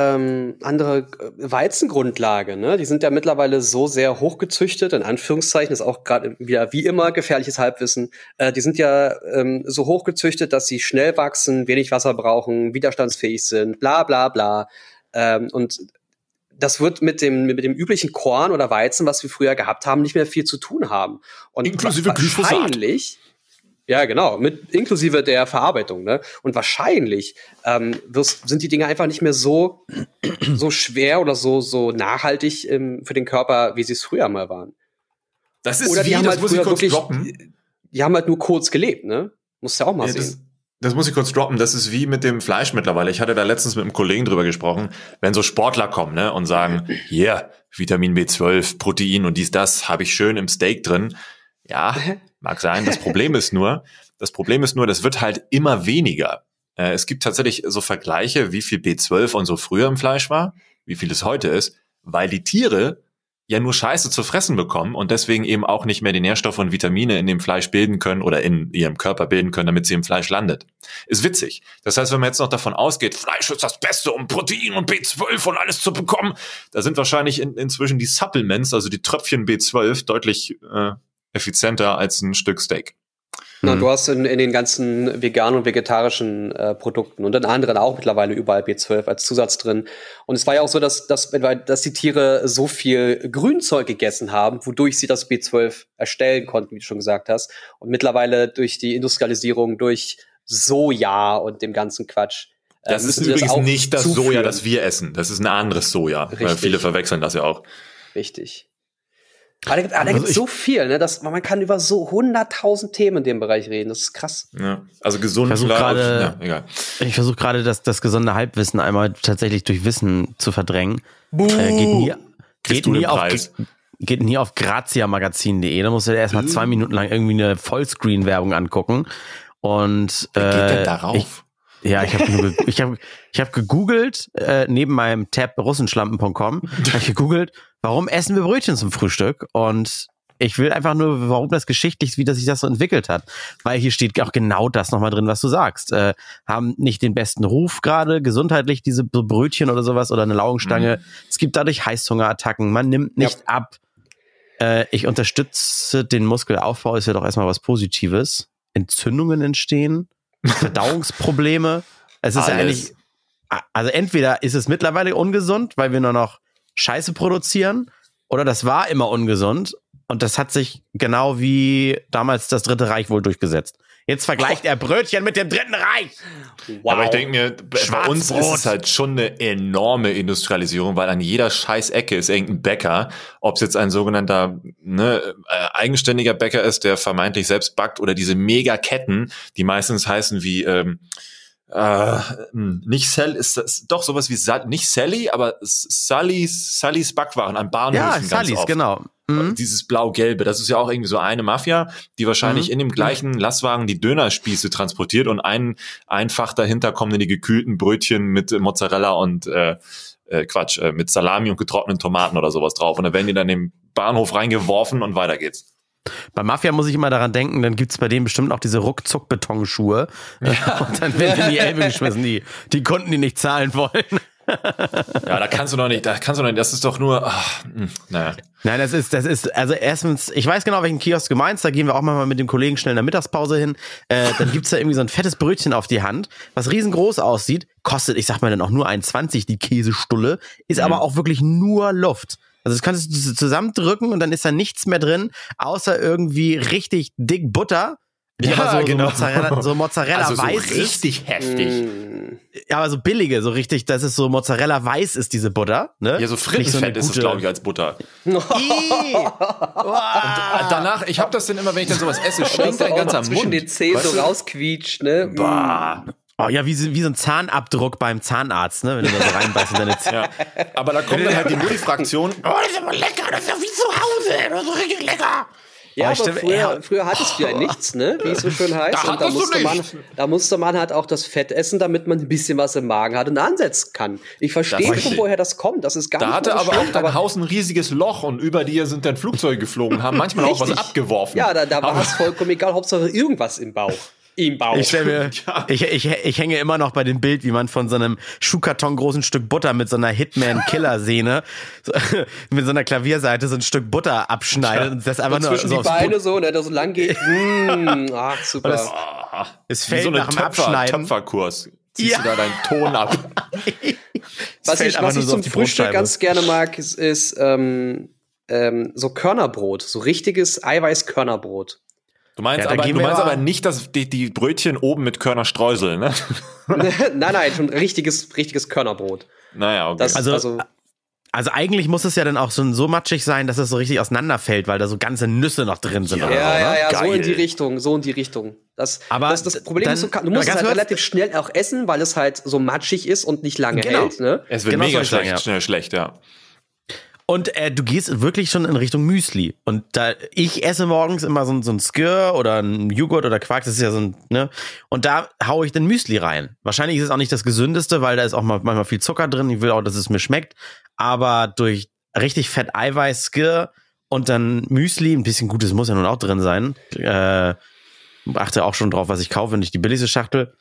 Speaker 3: Weizengrundlage, ne? Die sind ja mittlerweile so sehr hochgezüchtet, in Anführungszeichen, ist auch gerade wieder wie immer gefährliches Halbwissen. Die sind ja so hochgezüchtet, dass sie schnell wachsen, wenig Wasser brauchen, widerstandsfähig sind, bla bla bla. Und das wird mit dem üblichen Korn oder Weizen, was wir früher gehabt haben, nicht mehr viel zu tun haben. Und
Speaker 4: inklusive
Speaker 3: wahrscheinlich, ja genau, inklusive der Verarbeitung, ne? Und wahrscheinlich sind die Dinge einfach nicht mehr so schwer oder so nachhaltig für den Körper, wie sie es früher mal waren.
Speaker 4: Das ist
Speaker 3: oder die haben
Speaker 4: das
Speaker 3: halt
Speaker 4: muss ich
Speaker 3: früher
Speaker 4: kurz
Speaker 3: wirklich
Speaker 4: droppen.
Speaker 3: die haben halt nur kurz gelebt, ne? Musst du ja auch mal sehen.
Speaker 4: Das muss ich kurz droppen. Das ist wie mit dem Fleisch mittlerweile. Ich hatte da letztens mit einem Kollegen drüber gesprochen. Wenn so Sportler kommen, ne, und sagen, hier, Vitamin B12, Protein und das habe ich schön im Steak drin. Ja, mag sein. Das Problem ist nur, das wird halt immer weniger. Es gibt tatsächlich so Vergleiche, wie viel B12 und so früher im Fleisch war, wie viel es heute ist, weil die Tiere ja nur Scheiße zu fressen bekommen und deswegen eben auch nicht mehr die Nährstoffe und Vitamine in dem Fleisch bilden können oder in ihrem Körper bilden können, damit sie im Fleisch landet. Ist witzig. Das heißt, wenn man jetzt noch davon ausgeht, Fleisch ist das Beste, um Protein und B12 und alles zu bekommen, da sind wahrscheinlich inzwischen die Supplements, also die Tröpfchen B12, deutlich effizienter als ein Stück Steak.
Speaker 3: Na, du hast in den ganzen veganen und vegetarischen Produkten und in anderen auch mittlerweile überall B12 als Zusatz drin. Und es war ja auch so, dass die Tiere so viel Grünzeug gegessen haben, wodurch sie das B12 erstellen konnten, wie du schon gesagt hast. Und mittlerweile durch die Industrialisierung, durch Soja und dem ganzen Quatsch.
Speaker 4: Das ist übrigens nicht das Soja, das wir essen. Das ist ein anderes Soja. Richtig. Viele verwechseln das ja auch.
Speaker 3: Richtig. Aber da gibt es so viel, ne? Man kann über so 100.000 Themen in dem Bereich reden. Das ist krass.
Speaker 4: Ja, also gesund.
Speaker 1: Egal. Ich versuche gerade, das gesunde Halbwissen einmal tatsächlich durch Wissen zu verdrängen. Geht nie auf graziamagazin.de. Da musst du dir erstmal 2 Minuten lang irgendwie eine Vollscreen-Werbung angucken. Und
Speaker 4: wer geht denn darauf?
Speaker 1: Ich habe gegoogelt, neben meinem Tab russenschlampen.com, habe ich gegoogelt, warum essen wir Brötchen zum Frühstück? Und ich will einfach nur, warum das geschichtlich, wie das sich das so entwickelt hat. Weil hier steht auch genau das nochmal drin, was du sagst. Haben nicht den besten Ruf gerade, gesundheitlich, diese Brötchen oder sowas oder eine Laugenstange. Es gibt dadurch Heißhungerattacken, man nimmt nicht ab. Ich unterstütze den Muskelaufbau, ist ja doch erstmal was Positives. Entzündungen entstehen. Verdauungsprobleme. Es ist ja eigentlich, also entweder ist es mittlerweile ungesund, weil wir nur noch Scheiße produzieren, oder das war immer ungesund und das hat sich genau wie damals das Dritte Reich wohl durchgesetzt. Jetzt vergleicht er Brötchen mit dem Dritten Reich.
Speaker 4: Wow. Aber ich denke mir, bei uns ist es halt schon eine enorme Industrialisierung, weil an jeder Scheißecke ist irgendein Bäcker, ob es jetzt ein sogenannter eigenständiger Bäcker ist, der vermeintlich selbst backt, oder diese Megaketten, die meistens heißen wie nicht Sally, ist das doch sowas wie nicht Sally, aber Sallys Backwaren an Bahnhöfen.
Speaker 1: Ja, Sallys, genau.
Speaker 4: Dieses Blau-Gelbe, das ist ja auch irgendwie so eine Mafia, die wahrscheinlich in dem gleichen Lastwagen die Dönerspieße transportiert und ein Fach dahinter kommen dann die gekühlten Brötchen mit Mozzarella und mit Salami und getrockneten Tomaten oder sowas drauf. Und dann werden die dann in den Bahnhof reingeworfen und weiter geht's.
Speaker 1: Bei Mafia muss ich immer daran denken, dann gibt's bei denen bestimmt auch diese Ruckzuck-Betonschuhe. Ja. Und dann werden in die Elbe geschmissen, die Kunden, die nicht zahlen wollen.
Speaker 4: Ja, da kannst du noch nicht, das ist doch nur, naja.
Speaker 1: Nein, das ist, also erstens, ich weiß genau, welchen Kiosk du meinst, da gehen wir auch mal mit dem Kollegen schnell in der Mittagspause hin, dann gibt's da irgendwie so ein fettes Brötchen auf die Hand, was riesengroß aussieht, kostet, ich sag mal dann auch nur 1,20 die Käsestulle, ist aber auch wirklich nur Luft. Also das kannst du zusammendrücken und dann ist da nichts mehr drin, außer irgendwie richtig dick Butter.
Speaker 4: Ja,
Speaker 1: aber
Speaker 4: genau.
Speaker 1: So Mozzarella
Speaker 4: also
Speaker 1: weiß
Speaker 4: so richtig heftig.
Speaker 1: Ja, aber so billige, so richtig, das ist so Mozzarella weiß ist diese Butter, ne?
Speaker 4: Ja, so Frittenfett ist es, glaube ich, als Butter. Und danach, ich habe das dann immer, wenn ich dann sowas esse, stinkt ein ganzer Mund.
Speaker 3: Zwischen den Zähnen so rausquietscht, ne?
Speaker 1: Bah. Oh ja, wie so ein Zahnabdruck beim Zahnarzt, ne? Wenn du da so reinbeißt in deine Zähne.
Speaker 4: Ja. Aber da kommt dann halt die Multifraktion. Oh, das ist aber lecker, das ist ja wie zu Hause, das ist richtig lecker.
Speaker 3: Ja, aber früher hattest du ja nichts, ne? Wie es so schön heißt. Da musste man halt auch das Fett essen, damit man ein bisschen was im Magen hat und ansetzen kann. Ich verstehe schon, woher das kommt. Das ist gar nicht so
Speaker 4: Da hatte aber
Speaker 3: schlecht,
Speaker 4: auch dein Haus ein riesiges Loch und über dir sind dann Flugzeuge geflogen, haben manchmal auch was abgeworfen.
Speaker 3: Ja, da war es vollkommen egal. Hauptsache irgendwas im Bauch.
Speaker 1: Ich hänge immer noch bei dem Bild, wie man von so einem Schuhkarton großen Stück Butter mit so einer Hitman-Killer-Sehne mit so einer Klavierseite so ein Stück Butter abschneidet und das einfach
Speaker 3: und
Speaker 1: nur
Speaker 3: zwischen die Beine so, ne, der so lang geht. Super.
Speaker 1: Es fällt
Speaker 4: so
Speaker 1: nach dem Abschneiden.
Speaker 4: Töpferkurs. Ziehst du da deinen Ton ab.
Speaker 3: Was ich zum Frühstück ganz gerne mag, ist so Körnerbrot, so richtiges Eiweiß-Körnerbrot.
Speaker 4: Du meinst aber nicht, dass die Brötchen oben mit Körnerstreusel, ne?
Speaker 3: Nein, schon richtiges Körnerbrot.
Speaker 4: Naja, okay.
Speaker 1: Also Also eigentlich muss es ja dann auch so matschig sein, dass es so richtig auseinanderfällt, weil da so ganze Nüsse noch drin sind.
Speaker 3: Ja,
Speaker 1: oder so,
Speaker 3: ja,
Speaker 1: ne?
Speaker 3: so in die Richtung. Das Problem
Speaker 1: dann,
Speaker 3: ist, du musst es halt relativ schnell auch essen, weil es halt so matschig ist und nicht lange hält. Ne?
Speaker 4: Es wird mega schnell schlecht, ja.
Speaker 1: Und du gehst wirklich schon in Richtung Müsli. Und ich esse morgens immer so ein Skir oder ein Joghurt oder Quark, das ist ja so ein, ne? Und da haue ich dann Müsli rein. Wahrscheinlich ist es auch nicht das Gesündeste, weil da ist auch manchmal viel Zucker drin. Ich will auch, dass es mir schmeckt. Aber durch richtig Fett Eiweiß, Skir und dann Müsli, ein bisschen Gutes muss ja nun auch drin sein. Achte auch schon drauf, was ich kaufe, nicht die billigste Schachtel.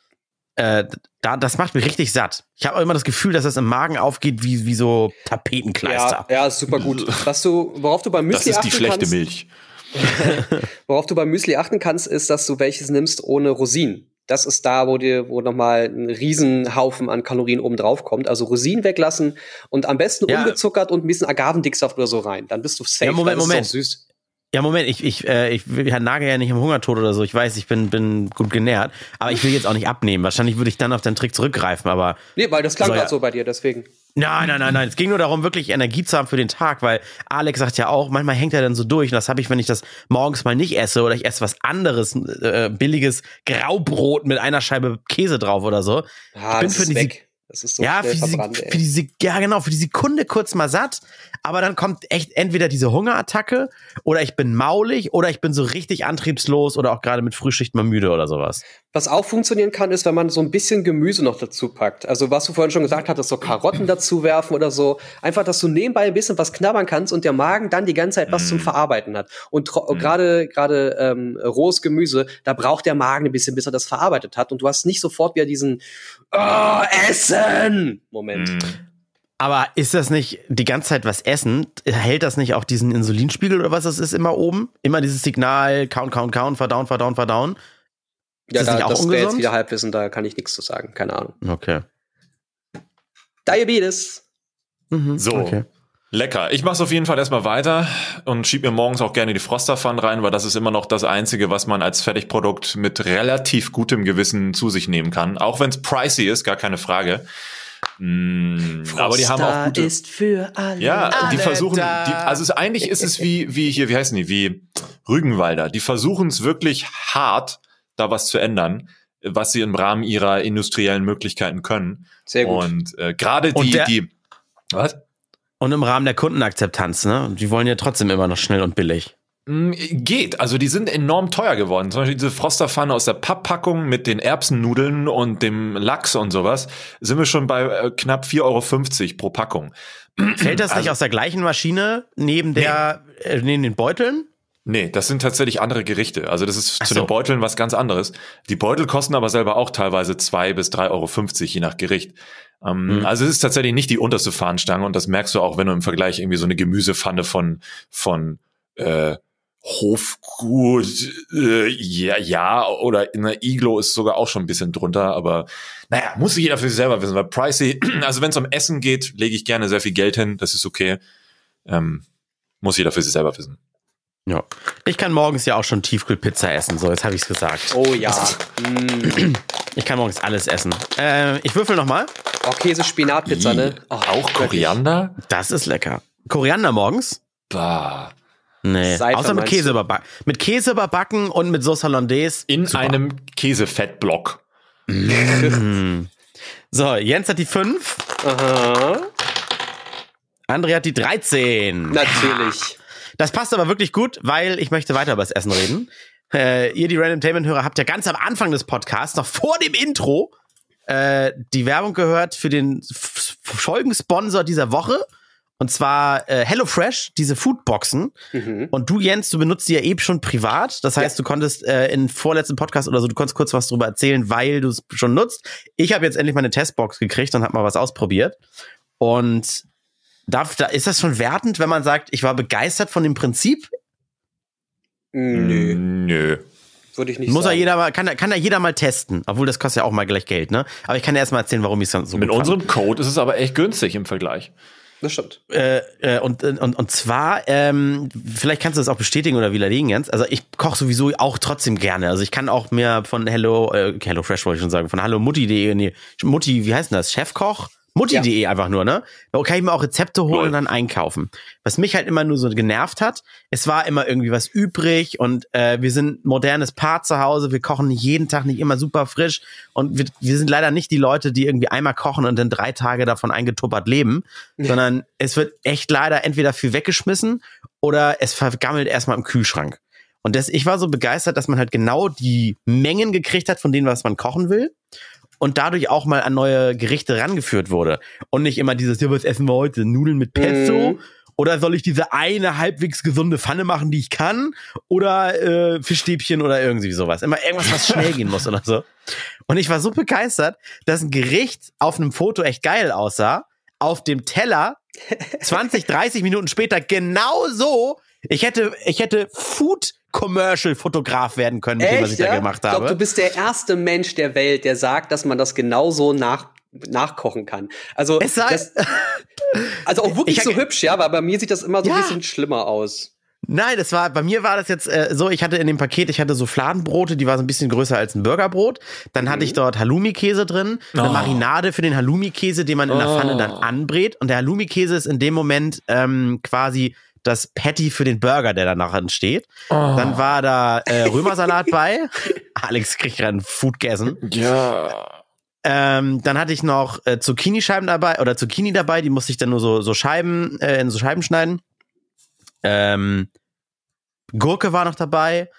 Speaker 1: Das macht mich richtig satt. Ich habe immer das Gefühl, dass das im Magen aufgeht wie so Tapetenkleister.
Speaker 3: Ja, ist super gut. Worauf du beim Müsli achten kannst. Das ist die schlechte Milch. Worauf du beim Müsli achten kannst, ist, dass du welches nimmst ohne Rosinen. Das ist da, wo nochmal ein Riesenhaufen an Kalorien oben drauf kommt. Also Rosinen weglassen und am besten ungezuckert und ein bisschen Agavendicksaft oder so rein. Dann bist du safe.
Speaker 1: Ja, Moment.
Speaker 3: Ist auch süß.
Speaker 1: Ja, Moment, ich nage ja nicht im Hungertod oder so. Ich weiß, ich bin gut genährt, aber ich will jetzt auch nicht abnehmen. Wahrscheinlich würde ich dann auf den Trick zurückgreifen, aber...
Speaker 3: Nee, weil das klang gerade so bei dir, deswegen.
Speaker 1: Nein. Es ging nur darum, wirklich Energie zu haben für den Tag, weil Alex sagt ja auch, manchmal hängt er dann so durch. Und das habe ich, wenn ich das morgens mal nicht esse oder ich esse was anderes, billiges Graubrot mit einer Scheibe Käse drauf oder so.
Speaker 3: Ich bin für weg. Das ist so schnell verbrannt,
Speaker 1: für die Sekunde kurz mal satt, aber dann kommt echt entweder diese Hungerattacke oder ich bin maulig oder ich bin so richtig antriebslos oder auch gerade mit Frühschicht mal müde oder sowas.
Speaker 3: Was auch funktionieren kann, ist, wenn man so ein bisschen Gemüse noch dazu packt. Also was du vorhin schon gesagt hattest, so Karotten dazu werfen oder so. Einfach, dass du nebenbei ein bisschen was knabbern kannst und der Magen dann die ganze Zeit was zum Verarbeiten hat. Und gerade rohes Gemüse, da braucht der Magen ein bisschen, bis er das verarbeitet hat. Und du hast nicht sofort wieder diesen Essen! Moment.
Speaker 1: Aber ist das nicht die ganze Zeit was essen? Hält das nicht auch diesen Insulinspiegel oder was das ist immer oben? Immer dieses Signal, count, verdauen?
Speaker 3: Ja, das wäre jetzt wieder Halbwissen, da kann ich nichts zu sagen. Keine Ahnung.
Speaker 1: Okay.
Speaker 3: Diabetes.
Speaker 4: So. Okay. Lecker. Ich mach's auf jeden Fall erstmal weiter und schieb mir morgens auch gerne die Froster-Pfanne rein, weil das ist immer noch das Einzige, was man als Fertigprodukt mit relativ gutem Gewissen zu sich nehmen kann. Auch wenn es pricey ist, gar keine Frage. Aber die haben auch gute... ist für alle. Ja, die versuchen... eigentlich ist es wie hier, wie heißen die? Wie Rügenwalder. Die versuchen es wirklich hart, da was zu ändern, was sie im Rahmen ihrer industriellen Möglichkeiten können.
Speaker 3: Sehr gut.
Speaker 4: Und gerade was?
Speaker 1: Und im Rahmen der Kundenakzeptanz, ne? Die wollen ja trotzdem immer noch schnell und billig.
Speaker 4: Geht. Also die sind enorm teuer geworden. Zum Beispiel diese Frosterpfanne aus der Papppackung mit den Erbsennudeln und dem Lachs und sowas, sind wir schon bei knapp 4,50 € pro Packung.
Speaker 1: Fällt das nicht aus der gleichen Maschine neben den Beuteln?
Speaker 4: Nee, das sind tatsächlich andere Gerichte. Also das ist zu den Beuteln was ganz anderes. Die Beutel kosten aber selber auch teilweise 2 bis 3,50 € je nach Gericht. Also es ist tatsächlich nicht die unterste Fahnenstange und das merkst du auch, wenn du im Vergleich irgendwie so eine Gemüsepfanne von Hofgut, oder in der Iglo ist sogar auch schon ein bisschen drunter, aber naja, muss jeder für sich selber wissen, weil pricey, also wenn es um Essen geht, lege ich gerne sehr viel Geld hin, das ist okay. Muss jeder für sich selber wissen.
Speaker 1: Ja. Ich kann morgens ja auch schon Tiefkühlpizza essen, so, jetzt habe ich es gesagt.
Speaker 3: Oh ja.
Speaker 1: Ich kann morgens alles essen. Ich würfel nochmal.
Speaker 3: Oh, Käse-Spinat-Pizza, ne? Oh,
Speaker 4: auch Koriander?
Speaker 1: Das ist lecker. Koriander morgens?
Speaker 4: Bah.
Speaker 1: Nee, außer mit Käse überbacken. Mit Käse überbacken und mit Sauce Hollandaise.
Speaker 4: In einem Käsefettblock.
Speaker 1: So, Jens hat die 5.
Speaker 3: Aha.
Speaker 1: André hat die 13.
Speaker 3: Natürlich.
Speaker 1: Das passt aber wirklich gut, weil ich möchte weiter über das Essen reden. Ihr, die Randomtainment-Hörer, habt ja ganz am Anfang des Podcasts, noch vor dem Intro, die Werbung gehört für den Folgensponsor dieser Woche. Und zwar HelloFresh, diese Foodboxen. Und du, Jens, du benutzt die ja eben schon privat. Das heißt, du konntest in vorletzten Podcast oder so, du konntest kurz was drüber erzählen, weil du es schon nutzt. Ich habe jetzt endlich mal eine Testbox gekriegt und habe mal was ausprobiert. Und da ist das schon wertend, wenn man sagt, ich war begeistert von dem Prinzip?
Speaker 3: Nö. Würde ich nicht sagen.
Speaker 1: Kann ja jeder mal testen. Obwohl, das kostet ja auch mal gleich Geld, ne? Aber ich kann ja erst mal erzählen, warum ich es dann so gut
Speaker 4: fand. Mit unserem Code ist es aber echt günstig im Vergleich.
Speaker 3: Das stimmt.
Speaker 1: Und zwar, vielleicht kannst du das auch bestätigen oder widerlegen, Jens. Also ich koche sowieso auch trotzdem gerne. Also ich kann auch mehr von HelloFresh wollte ich schon sagen, von hallomutti.de, Mutti, wie heißt denn das? Chefkoch? Mutti.de einfach nur, ne? Da kann ich mir auch Rezepte holen und dann einkaufen. Was mich halt immer nur so genervt hat, es war immer irgendwie was übrig und wir sind ein modernes Paar zu Hause, wir kochen nicht jeden Tag, nicht immer super frisch und wir sind leider nicht die Leute, die irgendwie einmal kochen und dann 3 Tage davon eingetuppert leben, sondern es wird echt leider entweder viel weggeschmissen oder es vergammelt erstmal im Kühlschrank. Und ich war so begeistert, dass man halt genau die Mengen gekriegt hat von denen, was man kochen will. Und dadurch auch mal an neue Gerichte rangeführt wurde. Und nicht immer dieses, ja, was essen wir heute? Nudeln mit Pesto? Oder soll ich diese eine halbwegs gesunde Pfanne machen, die ich kann? Oder Fischstäbchen oder irgendwie sowas. Immer irgendwas, was schnell gehen muss oder so. Und ich war so begeistert, dass ein Gericht auf einem Foto echt geil aussah. Auf dem Teller 20, 30 Minuten später genau so. Ich hätte Food-Commercial-Fotograf werden können, mit dem, was ich da gemacht habe.
Speaker 3: Ich glaube, du bist der erste Mensch der Welt, der sagt, dass man das genauso nachkochen kann. Also, also auch wirklich so hübsch, ja, aber bei mir sieht das immer so ein bisschen schlimmer aus.
Speaker 1: Nein, bei mir war das jetzt so, ich hatte in dem Paket, so Fladenbrote, die war so ein bisschen größer als ein Burgerbrot. Dann hatte ich dort Halloumi-Käse drin, eine Marinade für den Halloumi-Käse, den man in der Pfanne dann anbrät. Und der Halloumi-Käse ist in dem Moment quasi das Patty für den Burger, der danach entsteht. Dann war da Römersalat bei. Alex kriegt gerade einen Foodgasm.
Speaker 4: Ja.
Speaker 1: Dann hatte ich noch Zucchini-Scheiben dabei, oder Zucchini dabei, die musste ich dann nur so Scheiben, in so Scheiben schneiden. Gurke war noch dabei.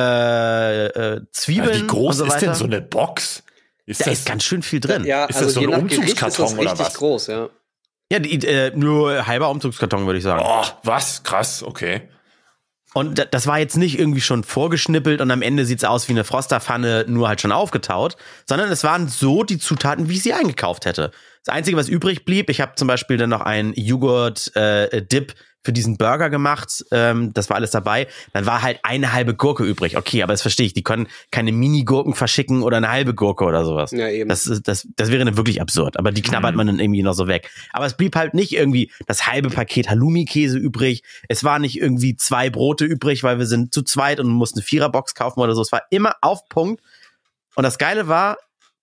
Speaker 1: Zwiebeln.
Speaker 4: Wie groß
Speaker 1: und so
Speaker 4: ist
Speaker 1: weiter.
Speaker 4: denn so eine Box?
Speaker 1: Da ist ganz schön viel drin.
Speaker 3: Ja,
Speaker 4: ist das so ein Umzugskarton oder was?
Speaker 3: Groß, ja.
Speaker 1: Ja, nur halber Umzugskarton, würde ich sagen.
Speaker 4: Oh, was? Krass, okay.
Speaker 1: Und das war jetzt nicht irgendwie schon vorgeschnippelt und am Ende sieht's aus wie eine Frosterpfanne, nur halt schon aufgetaut, sondern es waren so die Zutaten, wie ich sie eingekauft hätte. Das Einzige, was übrig blieb, ich habe zum Beispiel dann noch einen Joghurt-Dip für diesen Burger gemacht, das war alles dabei. Dann war halt eine halbe Gurke übrig. Okay, aber das verstehe ich, die können keine Mini-Gurken verschicken oder eine halbe Gurke oder sowas.
Speaker 3: Ja, eben.
Speaker 1: Das wäre dann wirklich absurd, aber die knabbert man dann irgendwie noch so weg. Aber es blieb halt nicht irgendwie das halbe Paket Halloumi-Käse übrig. Es war nicht irgendwie 2 Brote übrig, weil wir sind zu zweit und mussten eine 4er-Box kaufen oder so. Es war immer auf Punkt. Und das Geile war,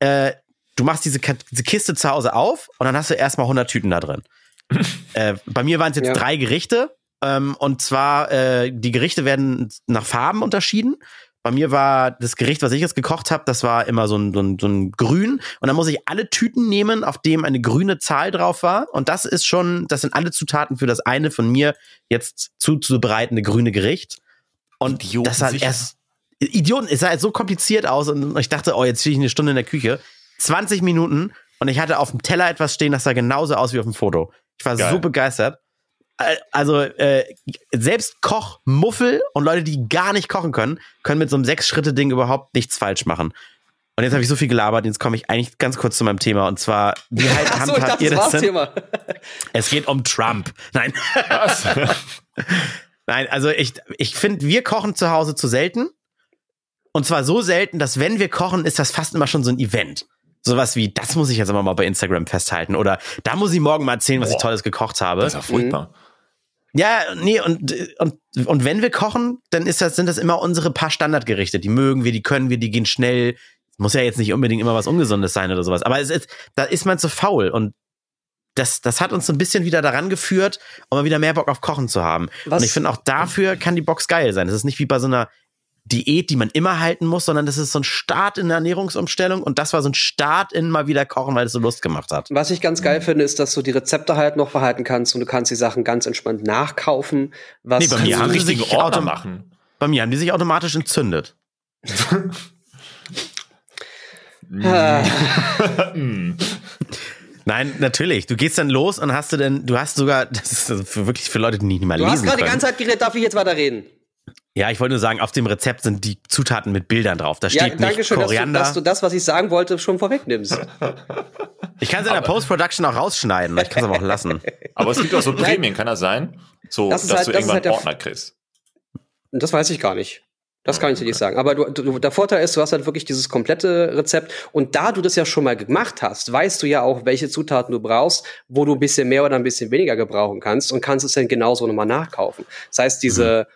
Speaker 1: du machst diese Kiste zu Hause auf und dann hast du erstmal 100 Tüten da drin. Bei mir waren es jetzt 3 Gerichte. Und zwar, die Gerichte werden nach Farben unterschieden. Bei mir war das Gericht, was ich jetzt gekocht habe, das war immer so ein Grün. Und dann muss ich alle Tüten nehmen, auf dem eine grüne Zahl drauf war. Und das sind alle Zutaten für das eine von mir jetzt zuzubereitende grüne Gericht. Und das sah es sah jetzt so kompliziert aus. Und ich dachte, jetzt stehe ich eine Stunde in der Küche. 20 Minuten. Und ich hatte auf dem Teller etwas stehen, das sah genauso aus wie auf dem Foto. Ich war so begeistert. Also selbst Kochmuffel und Leute, die gar nicht kochen können mit so einem 6-Schritte-Ding überhaupt nichts falsch machen. Und jetzt habe ich so viel gelabert, jetzt komme ich eigentlich ganz kurz zu meinem Thema. Und zwar, wie handhabt ihr das denn?
Speaker 3: Thema.
Speaker 1: Es geht um Trump. Nein. Was? Nein, also ich finde, wir kochen zu Hause zu selten. Und zwar so selten, dass wenn wir kochen, ist das fast immer schon so ein Event. Sowas wie, das muss ich jetzt aber mal bei Instagram festhalten. Oder da muss ich morgen mal erzählen, was ich Tolles gekocht habe.
Speaker 4: Das ist ja furchtbar.
Speaker 1: Ja, nee, und wenn wir kochen, dann sind das immer unsere paar Standardgerichte. Die mögen wir, die können wir, die gehen schnell. Muss ja jetzt nicht unbedingt immer was Ungesundes sein oder sowas. Aber da ist man zu faul. Und das hat uns so ein bisschen wieder daran geführt, um mal wieder mehr Bock auf Kochen zu haben. Und ich finde, auch dafür kann die Box geil sein. Das ist nicht wie bei so einer Diät, die man immer halten muss, sondern das ist so ein Start in der Ernährungsumstellung und das war so ein Start in mal wieder kochen, weil es so Lust gemacht hat.
Speaker 3: Was ich ganz geil finde, ist, dass du die Rezepte halt noch behalten kannst und du kannst die Sachen ganz entspannt nachkaufen.
Speaker 1: Bei mir haben die sich Bei mir haben die sich automatisch entzündet. Nein, natürlich. Du gehst dann los und hast sogar, das ist wirklich für Leute, die nicht mal lesen können. Du hast gerade
Speaker 3: die ganze Zeit geredet, darf ich jetzt weiter reden?
Speaker 1: Ja, ich wollte nur sagen, auf dem Rezept sind die Zutaten mit Bildern drauf. Da steht nicht Koriander.
Speaker 3: Dass du das, was ich sagen wollte, schon vorwegnimmst.
Speaker 1: Ich kann es in der Post-Production auch rausschneiden. Ich kann es aber auch lassen.
Speaker 4: Aber es gibt auch so Prämien, kann das sein? So, dass du irgendwann einen Ordner kriegst.
Speaker 3: Das weiß ich gar nicht. Das kann ich dir nicht sagen. Aber der Vorteil ist, du hast halt wirklich dieses komplette Rezept. Und da du das ja schon mal gemacht hast, weißt du ja auch, welche Zutaten du brauchst, wo du ein bisschen mehr oder ein bisschen weniger gebrauchen kannst und kannst es dann genauso nochmal nachkaufen. Das heißt, diese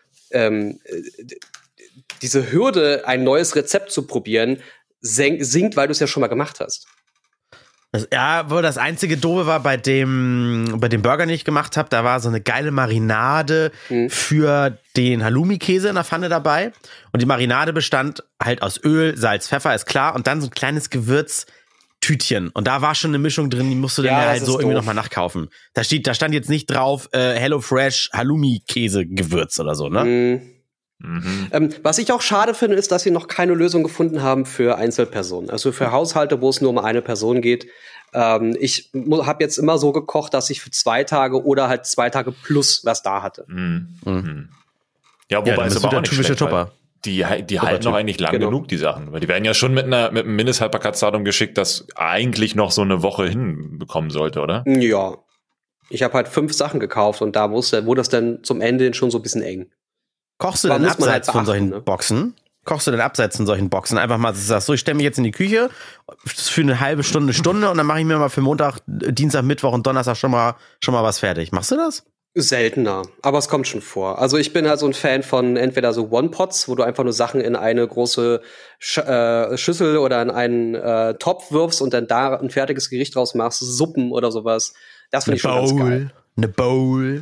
Speaker 3: Hürde, ein neues Rezept zu probieren, sinkt, weil du es ja schon mal gemacht hast.
Speaker 1: Ja, wo das einzige Doofe war bei dem Burger, den ich gemacht habe, da war so eine geile Marinade für den Halloumi-Käse in der Pfanne dabei. Und die Marinade bestand halt aus Öl, Salz, Pfeffer, ist klar. Und dann so ein kleines Gewürztütchen. Und da war schon eine Mischung drin, die musst du dann halt so irgendwie nochmal nachkaufen. Da stand jetzt nicht drauf HelloFresh Halloumi-Käse-Gewürz oder so, ne?
Speaker 3: Was ich auch schade finde, ist, dass sie noch keine Lösung gefunden haben für Einzelpersonen. Also für Haushalte, wo es nur um eine Person geht. Ich habe jetzt immer so gekocht, dass ich für 2 Tage oder halt 2 Tage plus was da hatte.
Speaker 4: Ja, wobei es aber auch nicht schlecht,
Speaker 1: Tupper.
Speaker 4: Die halten noch eigentlich lang genug, die Sachen. Weil die werden ja schon mit einem Mindesthaltbarkeitsdatum geschickt, das eigentlich noch so eine Woche hinbekommen sollte, oder?
Speaker 3: Ja. Ich habe halt 5 Sachen gekauft und da wurde das dann zum Ende schon so ein bisschen eng.
Speaker 1: Kochst du denn abseits von solchen Boxen? Einfach mal, dass du sagst, so, ich stelle mich jetzt in die Küche für eine halbe Stunde und dann mache ich mir mal für Montag, Dienstag, Mittwoch und Donnerstag schon mal was fertig. Machst du das?
Speaker 3: Seltener, aber es kommt schon vor. Also ich bin halt so ein Fan von entweder so One-Pots, wo du einfach nur Sachen in eine große Schüssel oder in einen Topf wirfst und dann da ein fertiges Gericht draus machst, Suppen oder sowas. Das finde ich schon ganz geil.
Speaker 1: Eine Bowl.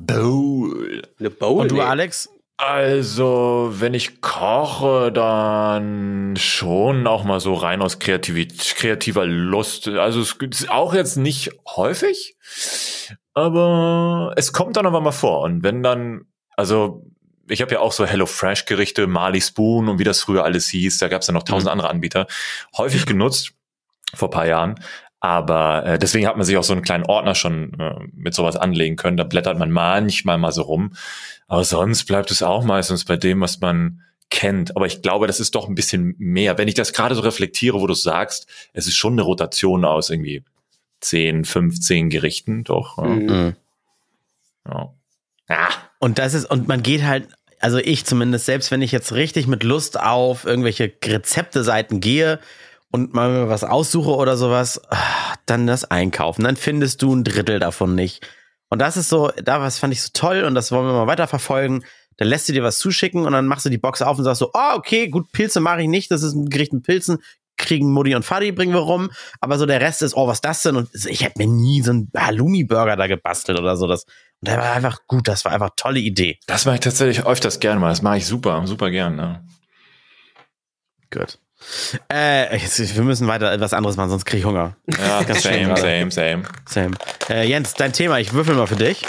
Speaker 1: Und du, Alex?
Speaker 4: Also, wenn ich koche, dann schon auch mal so rein aus kreativer Lust. Also, es ist auch jetzt nicht häufig, aber es kommt dann aber mal vor. Und wenn dann, also, ich habe ja auch so HelloFresh-Gerichte, Marley Spoon und wie das früher alles hieß, da gab es ja noch 1000 andere Anbieter, häufig genutzt, vor ein paar Jahren. Aber deswegen hat man sich auch so einen kleinen Ordner schon mit sowas anlegen können. Da blättert man manchmal mal so rum. Aber sonst bleibt es auch meistens bei dem, was man kennt. Aber ich glaube, das ist doch ein bisschen mehr. Wenn ich das gerade so reflektiere, wo du sagst, es ist schon eine Rotation aus irgendwie 10, 15 Gerichten, doch. Ja.
Speaker 1: Und man geht halt, also ich zumindest, selbst wenn ich jetzt richtig mit Lust auf irgendwelche Rezepteseiten gehe und mal was aussuche oder sowas, dann das einkaufen. Dann findest du ein Drittel davon nicht. Und das ist so, was fand ich so toll und das wollen wir mal weiterverfolgen. Dann lässt du dir was zuschicken und dann machst du die Box auf und sagst so, okay, gut, Pilze mache ich nicht, das ist ein Gericht mit Pilzen, kriegen Mutti und Vati, bringen wir rum. Aber so der Rest ist, was ist das denn? Und ich hätte mir nie so einen Halloumi-Burger da gebastelt oder so. Und der war einfach gut, das war einfach eine tolle Idee.
Speaker 4: Das mache ich tatsächlich öfters gerne mal, das mache ich super gern. Ne?
Speaker 1: Gut. Wir müssen weiter was anderes machen, sonst kriege ich Hunger.
Speaker 4: Ja, same.
Speaker 1: Jens, dein Thema, ich würfel mal für dich.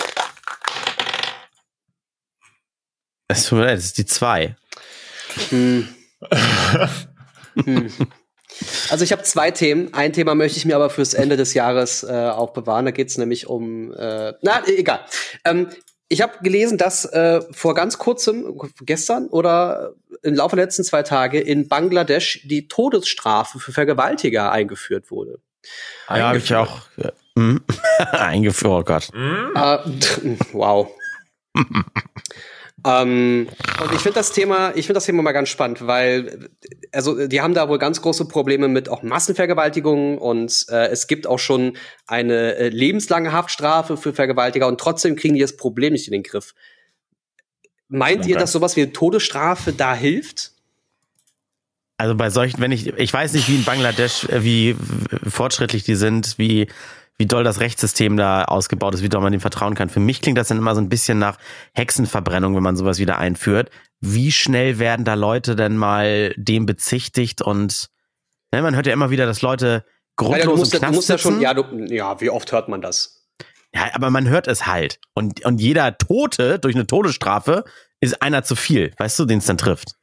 Speaker 1: Es tut mir leid, das ist die 2.
Speaker 3: Also ich habe 2 Themen. Ein Thema möchte ich mir aber fürs Ende des Jahres aufbewahren. Da geht es nämlich um egal. Ich habe gelesen, dass vor ganz kurzem, gestern oder im Laufe der letzten 2 Tage in Bangladesch die Todesstrafe für Vergewaltiger eingeführt wurde.
Speaker 1: Ja, habe ich auch eingeführt, oh Gott.
Speaker 3: Wow. Und ich finde das Thema mal ganz spannend, weil also die haben da wohl ganz große Probleme mit auch Massenvergewaltigungen und es gibt auch schon eine lebenslange Haftstrafe für Vergewaltiger und trotzdem kriegen die das Problem nicht in den Griff. Meint ihr, dass sowas wie eine Todesstrafe da hilft?
Speaker 1: Also bei solchen, ich weiß nicht, wie in Bangladesch, wie fortschrittlich die sind, wie doll das Rechtssystem da ausgebaut ist, wie doll man dem vertrauen kann. Für mich klingt das dann immer so ein bisschen nach Hexenverbrennung, wenn man sowas wieder einführt. Wie schnell werden da Leute denn mal dem bezichtigt? Und man hört ja immer wieder, dass Leute grundlos im Knast sitzen.
Speaker 3: Wie oft hört man das?
Speaker 1: Ja, aber man hört es halt. Und jeder Tote durch eine Todesstrafe ist einer zu viel, weißt du, den es dann trifft.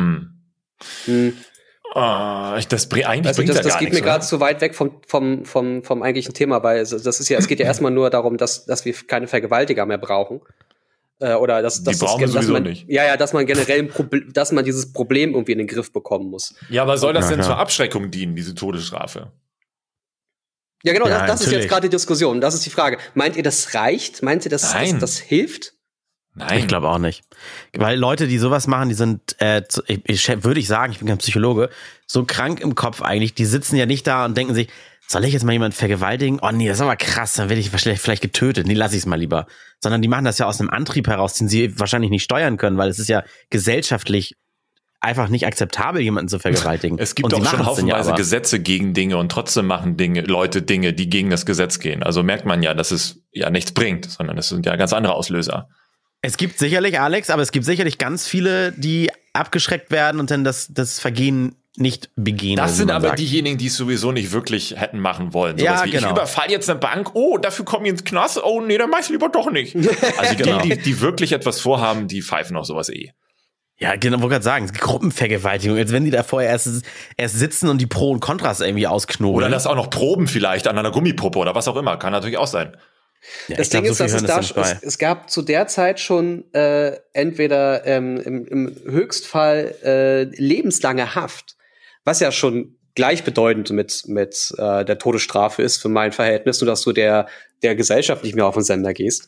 Speaker 4: Das
Speaker 3: geht mir gerade zu weit weg vom eigentlichen Thema, weil es geht ja erstmal nur darum, dass wir keine Vergewaltiger mehr brauchen. Oder dass man generell dass man dieses Problem irgendwie in den Griff bekommen muss.
Speaker 4: Ja, aber soll das denn zur Abschreckung dienen, diese Todesstrafe?
Speaker 3: Ja, genau, das ist jetzt gerade die Diskussion. Das ist die Frage. Meint ihr, das reicht? Meint ihr, das hilft?
Speaker 1: Nein. Ich glaube auch nicht. Weil Leute, die sowas machen, die sind, würde ich sagen, ich bin kein Psychologe, so krank im Kopf eigentlich, die sitzen ja nicht da und denken sich, soll ich jetzt mal jemanden vergewaltigen? Oh nee, das ist aber krass, dann werde ich vielleicht getötet. Nee, lass ich es mal lieber. Sondern die machen das ja aus einem Antrieb heraus, den sie wahrscheinlich nicht steuern können, weil es ist ja gesellschaftlich einfach nicht akzeptabel, jemanden zu vergewaltigen.
Speaker 4: Es gibt auch schon haufenweise Gesetze gegen Dinge und trotzdem machen Leute Dinge, die gegen das Gesetz gehen. Also merkt man ja, dass es ja nichts bringt, sondern es sind ja ganz andere Auslöser.
Speaker 1: Es gibt sicherlich, Alex, aber es gibt sicherlich ganz viele, die abgeschreckt werden und dann das Vergehen nicht begehen.
Speaker 4: Das sind aber diejenigen, die es sowieso nicht wirklich hätten machen wollen.
Speaker 1: Ja,
Speaker 4: genau. Ich überfall jetzt eine Bank, dafür komme ich ins Knast, nee, dann mach ich lieber doch nicht. Also die wirklich etwas vorhaben, die pfeifen auf sowas eh.
Speaker 1: Ja, genau, wollte gerade sagen, Gruppenvergewaltigung, als wenn die da vorher erst sitzen und die Pro und Kontras irgendwie ausknobeln.
Speaker 4: Oder das auch noch proben vielleicht an einer Gummipuppe oder was auch immer, kann natürlich auch sein.
Speaker 3: Ja, das Ding ist, dass es gab zu der Zeit schon entweder im Höchstfall lebenslange Haft, was ja schon gleichbedeutend mit der Todesstrafe ist für mein Verhältnis, nur dass du der Gesellschaft nicht mehr auf den Sender gehst.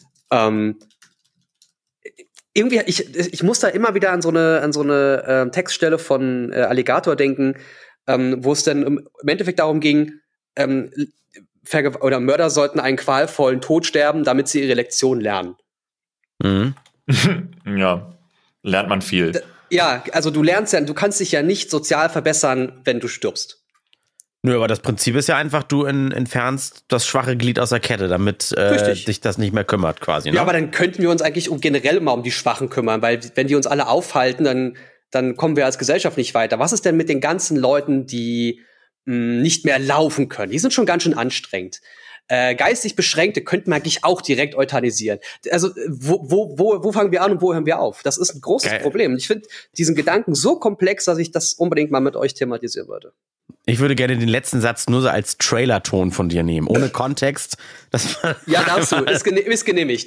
Speaker 3: Irgendwie, ich muss da immer wieder an so eine Textstelle von Alligator denken, wo es dann im Endeffekt darum ging, oder Mörder sollten einen qualvollen Tod sterben, damit sie ihre Lektion lernen.
Speaker 1: Mhm.
Speaker 4: Ja, lernt man viel.
Speaker 3: Ja, also du kannst dich ja nicht sozial verbessern, wenn du stirbst.
Speaker 1: Nö, aber das Prinzip ist ja einfach, du entfernst das schwache Glied aus der Kette, damit dich das nicht mehr kümmert quasi. Ne?
Speaker 3: Ja, aber dann könnten wir uns eigentlich generell mal um die Schwachen kümmern, weil wenn die uns alle aufhalten, dann kommen wir als Gesellschaft nicht weiter. Was ist denn mit den ganzen Leuten, die nicht mehr laufen können? Die sind schon ganz schön anstrengend. Geistig Beschränkte könnten wir eigentlich auch direkt euthanisieren. Also wo fangen wir an und wo hören wir auf? Das ist ein großes Problem. Ich finde diesen Gedanken so komplex, dass ich das unbedingt mal mit euch thematisieren würde.
Speaker 1: Ich würde gerne den letzten Satz nur so als Trailer-Ton von dir nehmen, ohne Kontext.
Speaker 3: Ja, darfst du. Ist genehmigt.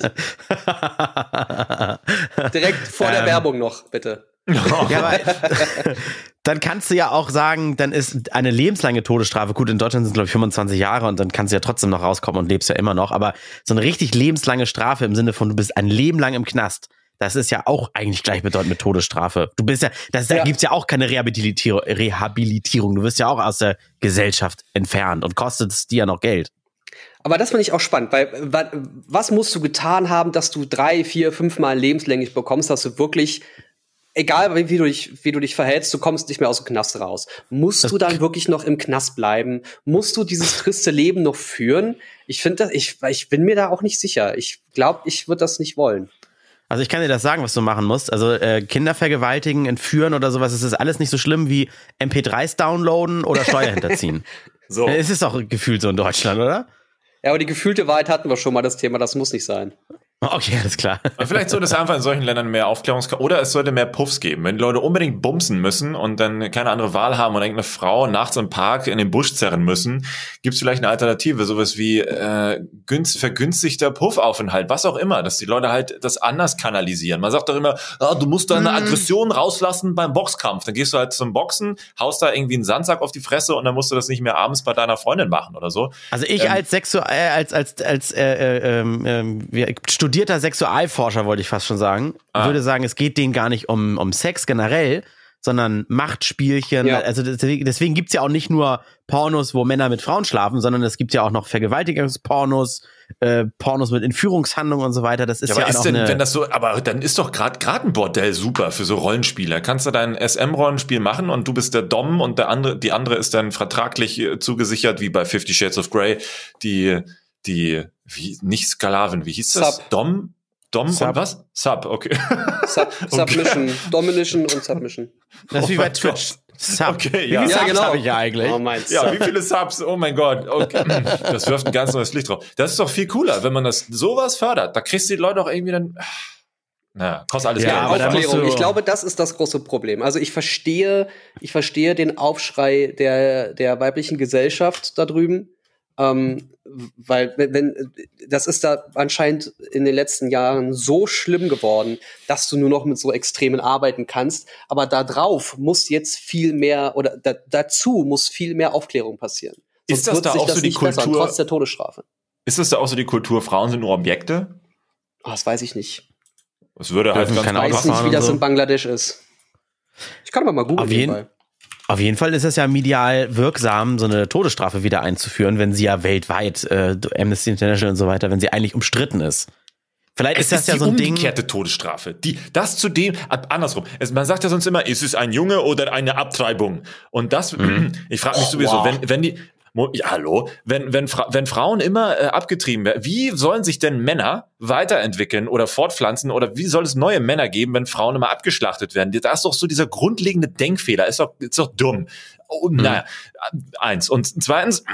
Speaker 3: Direkt vor der Werbung noch, bitte.
Speaker 1: Ja, aber dann kannst du ja auch sagen, dann ist eine lebenslange Todesstrafe, gut, in Deutschland sind es glaube ich 25 Jahre und dann kannst du ja trotzdem noch rauskommen und lebst ja immer noch, aber so eine richtig lebenslange Strafe im Sinne von, du bist ein Leben lang im Knast, das ist ja auch eigentlich gleichbedeutend mit Todesstrafe. Du bist da gibt's ja auch keine Rehabilitierung, du wirst ja auch aus der Gesellschaft entfernt und kostet es dir ja noch Geld.
Speaker 3: Aber das finde ich auch spannend, weil was musst du getan haben, dass du 3, 4, 5 Mal lebenslänglich bekommst, dass du wirklich, egal wie du dich verhältst, du kommst nicht mehr aus dem Knast raus. Musst du dann wirklich noch im Knast bleiben? Musst du dieses triste Leben noch führen? Ich finde ich bin mir da auch nicht sicher. Ich glaube, ich würde das nicht wollen.
Speaker 1: Also ich kann dir das sagen, was du machen musst. Also Kinder vergewaltigen, entführen oder sowas, es ist alles nicht so schlimm wie MP3s downloaden oder Steuer hinterziehen.
Speaker 4: So.
Speaker 1: Es ist doch gefühlt so in Deutschland, oder?
Speaker 3: Ja, aber die gefühlte Wahrheit hatten wir schon mal, das Thema, das muss nicht sein.
Speaker 1: Okay, alles klar.
Speaker 4: Und vielleicht sollte es einfach in solchen Ländern mehr oder es sollte mehr Puffs geben. Wenn die Leute unbedingt bumsen müssen und dann keine andere Wahl haben und irgendeine Frau nachts im Park in den Busch zerren müssen, gibt es vielleicht eine Alternative, sowas wie vergünstigter Puffaufenthalt, was auch immer, dass die Leute halt das anders kanalisieren. Man sagt doch immer, du musst deine Aggression rauslassen beim Boxkampf. Dann gehst du halt zum Boxen, haust da irgendwie einen Sandsack auf die Fresse und dann musst du das nicht mehr abends bei deiner Freundin machen oder so.
Speaker 1: Also ich als studierter Sexualforscher, wollte ich fast schon sagen, würde sagen, es geht denen gar nicht um Sex generell, sondern Machtspielchen. Ja. Also deswegen gibt's ja auch nicht nur Pornos, wo Männer mit Frauen schlafen, sondern es gibt ja auch noch Vergewaltigungspornos, Pornos mit Entführungshandlungen und so weiter. Das ist ja auch
Speaker 4: denn, wenn das so, aber dann ist doch gerade ein Bordell super für so Rollenspieler. Kannst du dein SM-Rollenspiel machen und du bist der Dom und die andere ist dann vertraglich zugesichert, wie bei 50 Shades of Grey, nicht Sklavin, wie hieß das?
Speaker 3: Sub.
Speaker 4: Dom
Speaker 1: Sub.
Speaker 4: Und was? Sub, okay.
Speaker 3: Submission, Domination und Submission.
Speaker 1: Das ist wie bei Twitch. Sub.
Speaker 4: Okay,
Speaker 1: ja. Wie viele Subs habe ich ja eigentlich?
Speaker 3: Oh, meinst
Speaker 4: ja, wie viele Subs? Oh mein Gott. Okay. Das wirft ein ganz neues Licht drauf. Das ist doch viel cooler, wenn man das sowas fördert. Da kriegst du die Leute auch irgendwie dann... Naja, kostet alles Geld.
Speaker 3: Aber Aufklärung. Ich glaube, das ist das große Problem. Also ich verstehe den Aufschrei der weiblichen Gesellschaft da drüben. Weil das ist da anscheinend in den letzten Jahren so schlimm geworden, dass du nur noch mit so Extremen arbeiten kannst. Aber da drauf muss jetzt viel mehr oder dazu muss viel mehr Aufklärung passieren.
Speaker 4: Ist das da auch so die Kultur?
Speaker 3: Trotz der Todesstrafe.
Speaker 4: Ist das da auch so die Kultur? Frauen sind nur Objekte?
Speaker 3: Das weiß ich nicht.
Speaker 4: Das würde halt ganz
Speaker 3: Ich weiß nicht, wie das in Bangladesch ist. Ich kann aber mal googeln.
Speaker 1: Auf jeden Fall ist es ja medial wirksam, so eine Todesstrafe wieder einzuführen, wenn sie ja weltweit, Amnesty International und so weiter, wenn sie eigentlich umstritten ist. Vielleicht ist das ja
Speaker 4: die
Speaker 1: so ein Ding.
Speaker 4: umgekehrte Todesstrafe. Das zudem, andersrum. Man sagt ja sonst immer, ist es ein Junge oder eine Abtreibung? Und das, ich frage mich sowieso, wenn die, ja, hallo, wenn Frauen immer abgetrieben werden, wie sollen sich denn Männer weiterentwickeln oder fortpflanzen oder wie soll es neue Männer geben, wenn Frauen immer abgeschlachtet werden? Da ist doch so dieser grundlegende Denkfehler, ist doch dumm. Oh, naja, eins. Und zweitens,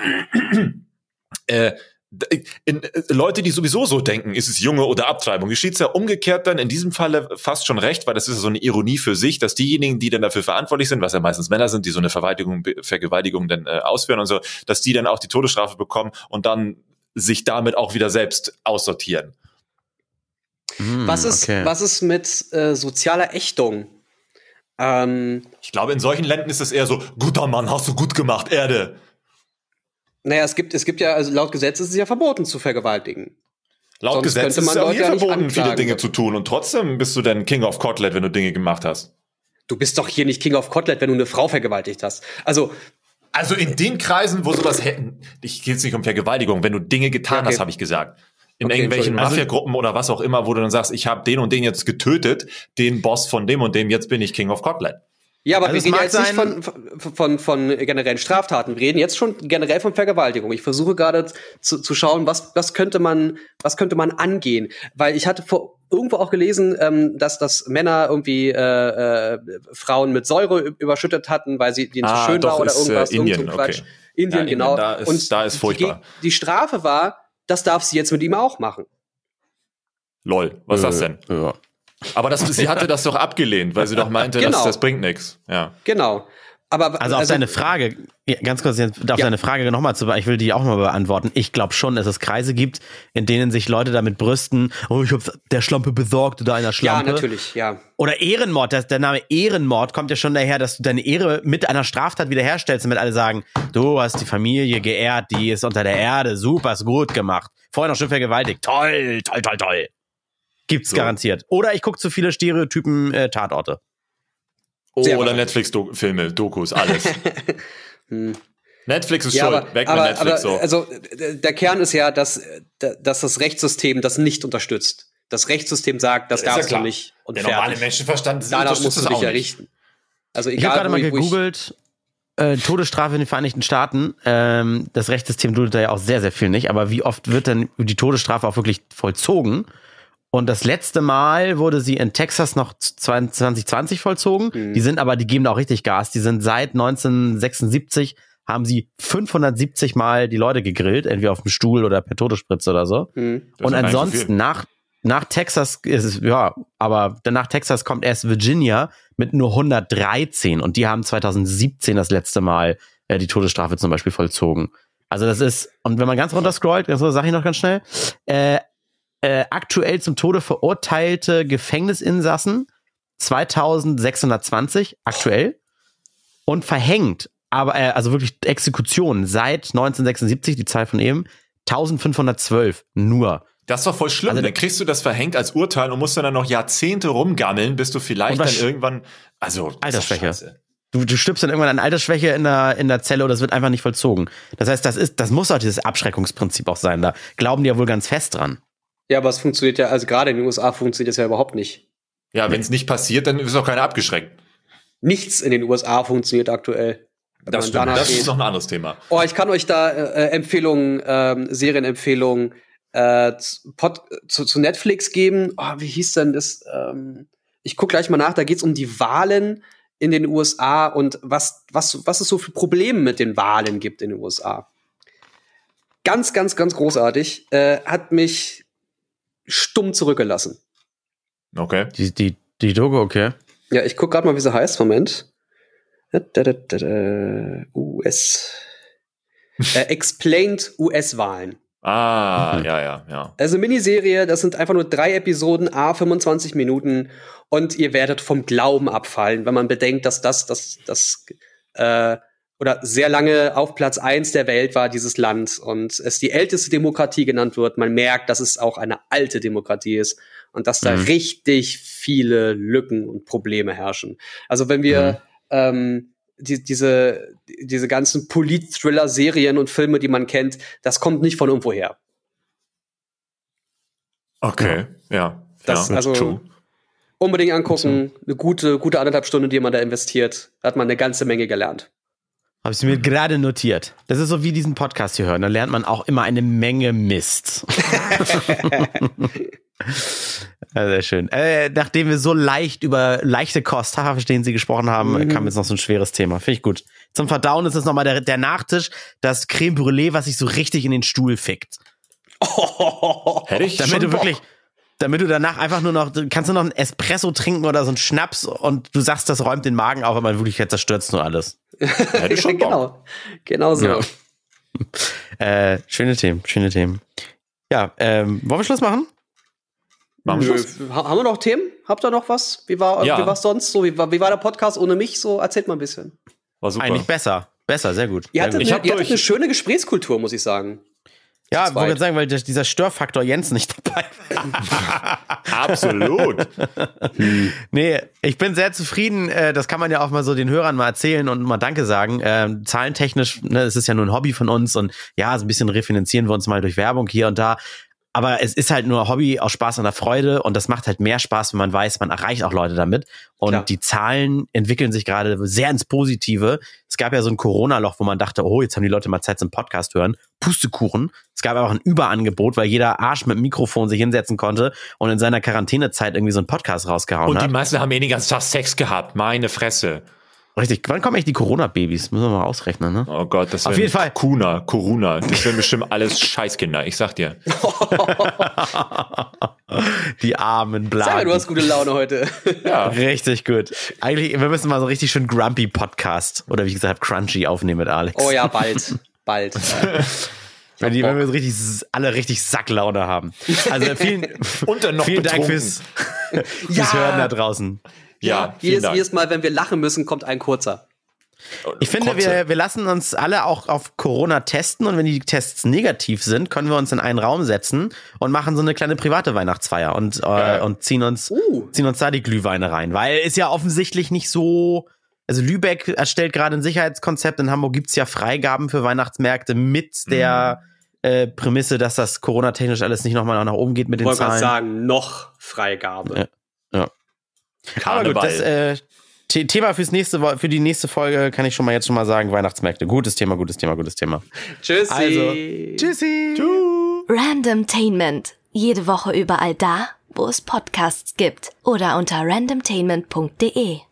Speaker 4: Leute, die sowieso so denken, ist es Junge oder Abtreibung, geschieht es ja umgekehrt dann in diesem Falle fast schon recht, weil das ist ja so eine Ironie für sich, dass diejenigen, die dann dafür verantwortlich sind, was ja meistens Männer sind, die so eine Vergewaltigung dann ausführen und so, dass die dann auch die Todesstrafe bekommen und dann sich damit auch wieder selbst aussortieren.
Speaker 3: Was ist mit sozialer Ächtung?
Speaker 4: Ich glaube, in solchen Ländern ist es eher so, guter Mann, hast du gut gemacht, Erde.
Speaker 3: Naja, es gibt ja, also laut Gesetz ist es ja verboten zu vergewaltigen.
Speaker 4: Laut Gesetz ist es auch hier verboten, viele Dinge zu tun. Und trotzdem bist du dann King of Kotlet, wenn du Dinge gemacht hast.
Speaker 3: Du bist doch hier nicht King of Kotlet, wenn du eine Frau vergewaltigt hast. Also
Speaker 4: in den Kreisen, wo sowas hätten, ich gehe jetzt nicht um Vergewaltigung, wenn du Dinge getan hast, habe ich gesagt. In irgendwelchen Mafia-Gruppen oder was auch immer, wo du dann sagst, ich habe den und den jetzt getötet, den Boss von dem und dem, jetzt bin ich King of Kotlet.
Speaker 3: Ja, aber wir reden jetzt nicht von generellen Straftaten. Wir reden jetzt schon generell von Vergewaltigung. Ich versuche gerade zu schauen, was könnte man angehen. Weil ich hatte irgendwo auch gelesen, dass Männer irgendwie Frauen mit Säure überschüttet hatten, weil sie denen zu schön war oder irgendwas.
Speaker 4: Indien, okay.
Speaker 3: Indien, ja, genau.
Speaker 4: Da ist furchtbar.
Speaker 3: Die Strafe war, das darf sie jetzt mit ihm auch machen.
Speaker 4: Lol, was ist das denn?
Speaker 1: Ja.
Speaker 4: Aber sie hatte das doch abgelehnt, weil sie doch meinte,
Speaker 3: genau.
Speaker 4: das bringt nichts. Ja.
Speaker 3: Genau. Aber
Speaker 1: auf deine Frage, ganz kurz auf deine Frage nochmal ich will die auch mal beantworten. Ich glaube schon, dass es Kreise gibt, in denen sich Leute damit brüsten, oh, ich hab's der Schlampe besorgt oder einer Schlampe.
Speaker 3: Ja, natürlich, ja.
Speaker 1: Oder Ehrenmord, der Name Ehrenmord kommt ja schon daher, dass du deine Ehre mit einer Straftat wiederherstellst, damit alle sagen, du hast die Familie geehrt, die ist unter der Erde, super, ist gut gemacht. Vorher noch schon vergewaltigt, toll. Gibt's garantiert. Oder ich gucke zu viele Stereotypen Tatorte.
Speaker 4: Oder Netflix-Filme, Dokus, alles. Netflix ist schuld, weg mit Netflix.
Speaker 3: Aber, also der Kern ist ja, dass das Rechtssystem das nicht unterstützt. Das Rechtssystem sagt, das darfst du nicht. Und
Speaker 4: der normale Menschenverstand
Speaker 3: danach musst du dich ja richten. Also
Speaker 1: ich habe gerade mal gegoogelt, Todesstrafe in den Vereinigten Staaten. Das Rechtssystem tut da ja auch sehr, sehr viel nicht. Aber wie oft wird denn die Todesstrafe auch wirklich vollzogen? Und das letzte Mal wurde sie in Texas noch 2020 vollzogen. Die geben da auch richtig Gas. Die sind seit 1976, haben sie 570 Mal die Leute gegrillt, entweder auf dem Stuhl oder per Todesspritze oder so. Und ansonsten nach Texas ist es, ja, aber nach Texas kommt erst Virginia mit nur 113 und die haben 2017 das letzte Mal die Todesstrafe zum Beispiel vollzogen. Also das ist, und wenn man ganz runter scrollt, sag ich noch ganz schnell, aktuell zum Tode verurteilte Gefängnisinsassen 2620 aktuell und verhängt, aber also wirklich Exekutionen seit 1976, die Zahl von eben, 1512 nur.
Speaker 4: Das ist doch voll schlimm. Also, dann kriegst du das verhängt als Urteil und musst dann noch Jahrzehnte rumgammeln, bis du vielleicht dann irgendwann, also
Speaker 1: Altersschwäche. Du stirbst dann irgendwann an Altersschwäche in der Zelle oder das wird einfach nicht vollzogen. Das heißt, das muss auch dieses Abschreckungsprinzip auch sein. Da glauben die ja wohl ganz fest dran.
Speaker 3: Ja, aber es funktioniert ja, also gerade in den USA funktioniert das ja überhaupt nicht.
Speaker 4: Ja, wenn es nicht passiert, dann ist auch keiner abgeschreckt. Nichts
Speaker 3: in den USA funktioniert aktuell.
Speaker 4: Das stimmt, das ist noch ein anderes Thema.
Speaker 3: Oh, ich kann euch da Serienempfehlungen zu Netflix geben. Oh, wie hieß denn das? Ich guck gleich mal nach, da geht's um die Wahlen in den USA und was es so für Probleme mit den Wahlen gibt in den USA. Ganz, ganz, ganz großartig. Hat mich stumm zurückgelassen.
Speaker 4: Okay.
Speaker 1: Die Doku, okay.
Speaker 3: Ja, ich guck gerade mal, wie sie heißt. Moment. Explained US-Wahlen.
Speaker 4: Ja.
Speaker 3: Also Miniserie, das sind einfach nur 3 Episoden, 25 Minuten und ihr werdet vom Glauben abfallen, wenn man bedenkt, dass das oder sehr lange auf Platz 1 der Welt war, dieses Land, und es die älteste Demokratie genannt wird. Man merkt, dass es auch eine alte Demokratie ist und dass da richtig viele Lücken und Probleme herrschen. Also wenn wir diese ganzen Polit-Thriller-Serien und Filme, die man kennt, das kommt nicht von irgendwo her.
Speaker 4: Okay, ja.
Speaker 3: Das, also
Speaker 4: true.
Speaker 3: Unbedingt angucken. Eine gute 1,5 Stunden, die man da investiert. Da hat man eine ganze Menge gelernt.
Speaker 1: Habe ich mir gerade notiert. Das ist so wie diesen Podcast hier hören. Da lernt man auch immer eine Menge Mist. Ja, sehr schön. Nachdem wir so leicht über leichte Kost, verstehen Sie, gesprochen haben, kam jetzt noch so ein schweres Thema. Finde ich gut. Zum Verdauen ist es nochmal der Nachtisch, das Creme Brûlée, was sich so richtig in den Stuhl fickt.
Speaker 4: Hätte ich
Speaker 1: Damit
Speaker 4: schon
Speaker 1: du wirklich...
Speaker 4: Bock.
Speaker 1: Damit du danach einfach nur noch, kannst du noch einen Espresso trinken oder so einen Schnaps und du sagst, das räumt den Magen auf, aber wirklich jetzt zerstört's nur alles.
Speaker 4: Hätte ich schon Bock.
Speaker 3: Genau so.
Speaker 1: Ja. Schöne Themen. Ja, wollen wir Schluss machen?
Speaker 4: Machen wir Schluss.
Speaker 3: Haben wir noch Themen? Habt ihr noch was? Wie war's sonst so? Wie war der Podcast ohne mich? So, erzählt mal ein bisschen.
Speaker 4: War super.
Speaker 1: Eigentlich besser, sehr gut.
Speaker 3: Ihr hattet eine schöne Gesprächskultur, muss ich sagen.
Speaker 1: Ja, ich wollte sagen, weil dieser Störfaktor Jens nicht dabei war.
Speaker 4: Absolut.
Speaker 1: Nee, ich bin sehr zufrieden. Das kann man ja auch mal so den Hörern mal erzählen und mal Danke sagen. Zahlentechnisch, ne, es ist ja nur ein Hobby von uns und ja, so ein bisschen refinanzieren wir uns mal durch Werbung hier und da. Aber es ist halt nur Hobby aus Spaß und der Freude und das macht halt mehr Spaß, wenn man weiß, man erreicht auch Leute damit. Und
Speaker 3: Klar.
Speaker 1: Die Zahlen entwickeln sich gerade sehr ins Positive. Es gab ja so ein Corona-Loch, wo man dachte, oh, jetzt haben die Leute mal Zeit zum Podcast hören. Pustekuchen. Es gab auch ein Überangebot, weil jeder Arsch mit dem Mikrofon sich hinsetzen konnte und in seiner Quarantänezeit irgendwie so einen Podcast rausgehauen hat.
Speaker 4: Und die meisten haben den ganzen Tag Sex gehabt. Meine Fresse.
Speaker 1: Richtig. Wann kommen echt die Corona-Babys? Müssen wir mal ausrechnen, ne?
Speaker 4: Oh Gott, das
Speaker 1: Auf jeden Fall.
Speaker 4: Corona. Das wären bestimmt alles Scheißkinder, ich sag dir.
Speaker 1: Die armen Blagen.
Speaker 3: Sag mal, du hast gute Laune heute.
Speaker 4: Ja.
Speaker 1: Richtig gut. Eigentlich, wir müssen mal so richtig schön Grumpy Podcast oder wie gesagt Crunchy aufnehmen mit Alex.
Speaker 3: Oh ja, bald.
Speaker 1: Wenn wir so alle richtig Sacklaune haben. Also vielen Dank fürs Hören da draußen.
Speaker 4: Ja,
Speaker 3: jedes Mal, wenn wir lachen müssen, kommt ein kurzer.
Speaker 1: Ich finde, wir lassen uns alle auch auf Corona testen und wenn die Tests negativ sind, können wir uns in einen Raum setzen und machen so eine kleine private Weihnachtsfeier und ziehen uns da die Glühweine rein, weil ist ja offensichtlich nicht so, also Lübeck erstellt gerade ein Sicherheitskonzept, in Hamburg gibt's ja Freigaben für Weihnachtsmärkte mit der Prämisse, dass das Corona-technisch alles nicht nochmal nach oben geht mit den Zahlen.
Speaker 3: Ich wollte gerade sagen, noch Freigabe.
Speaker 1: Ja. Aber gut, das Thema für die nächste Folge kann ich jetzt schon mal sagen, Weihnachtsmärkte. Gutes Thema.
Speaker 3: Tschüssi.
Speaker 1: Also, tschüssi.
Speaker 2: Randomtainment. Jede Woche überall da, wo es Podcasts gibt. Oder unter randomtainment.de.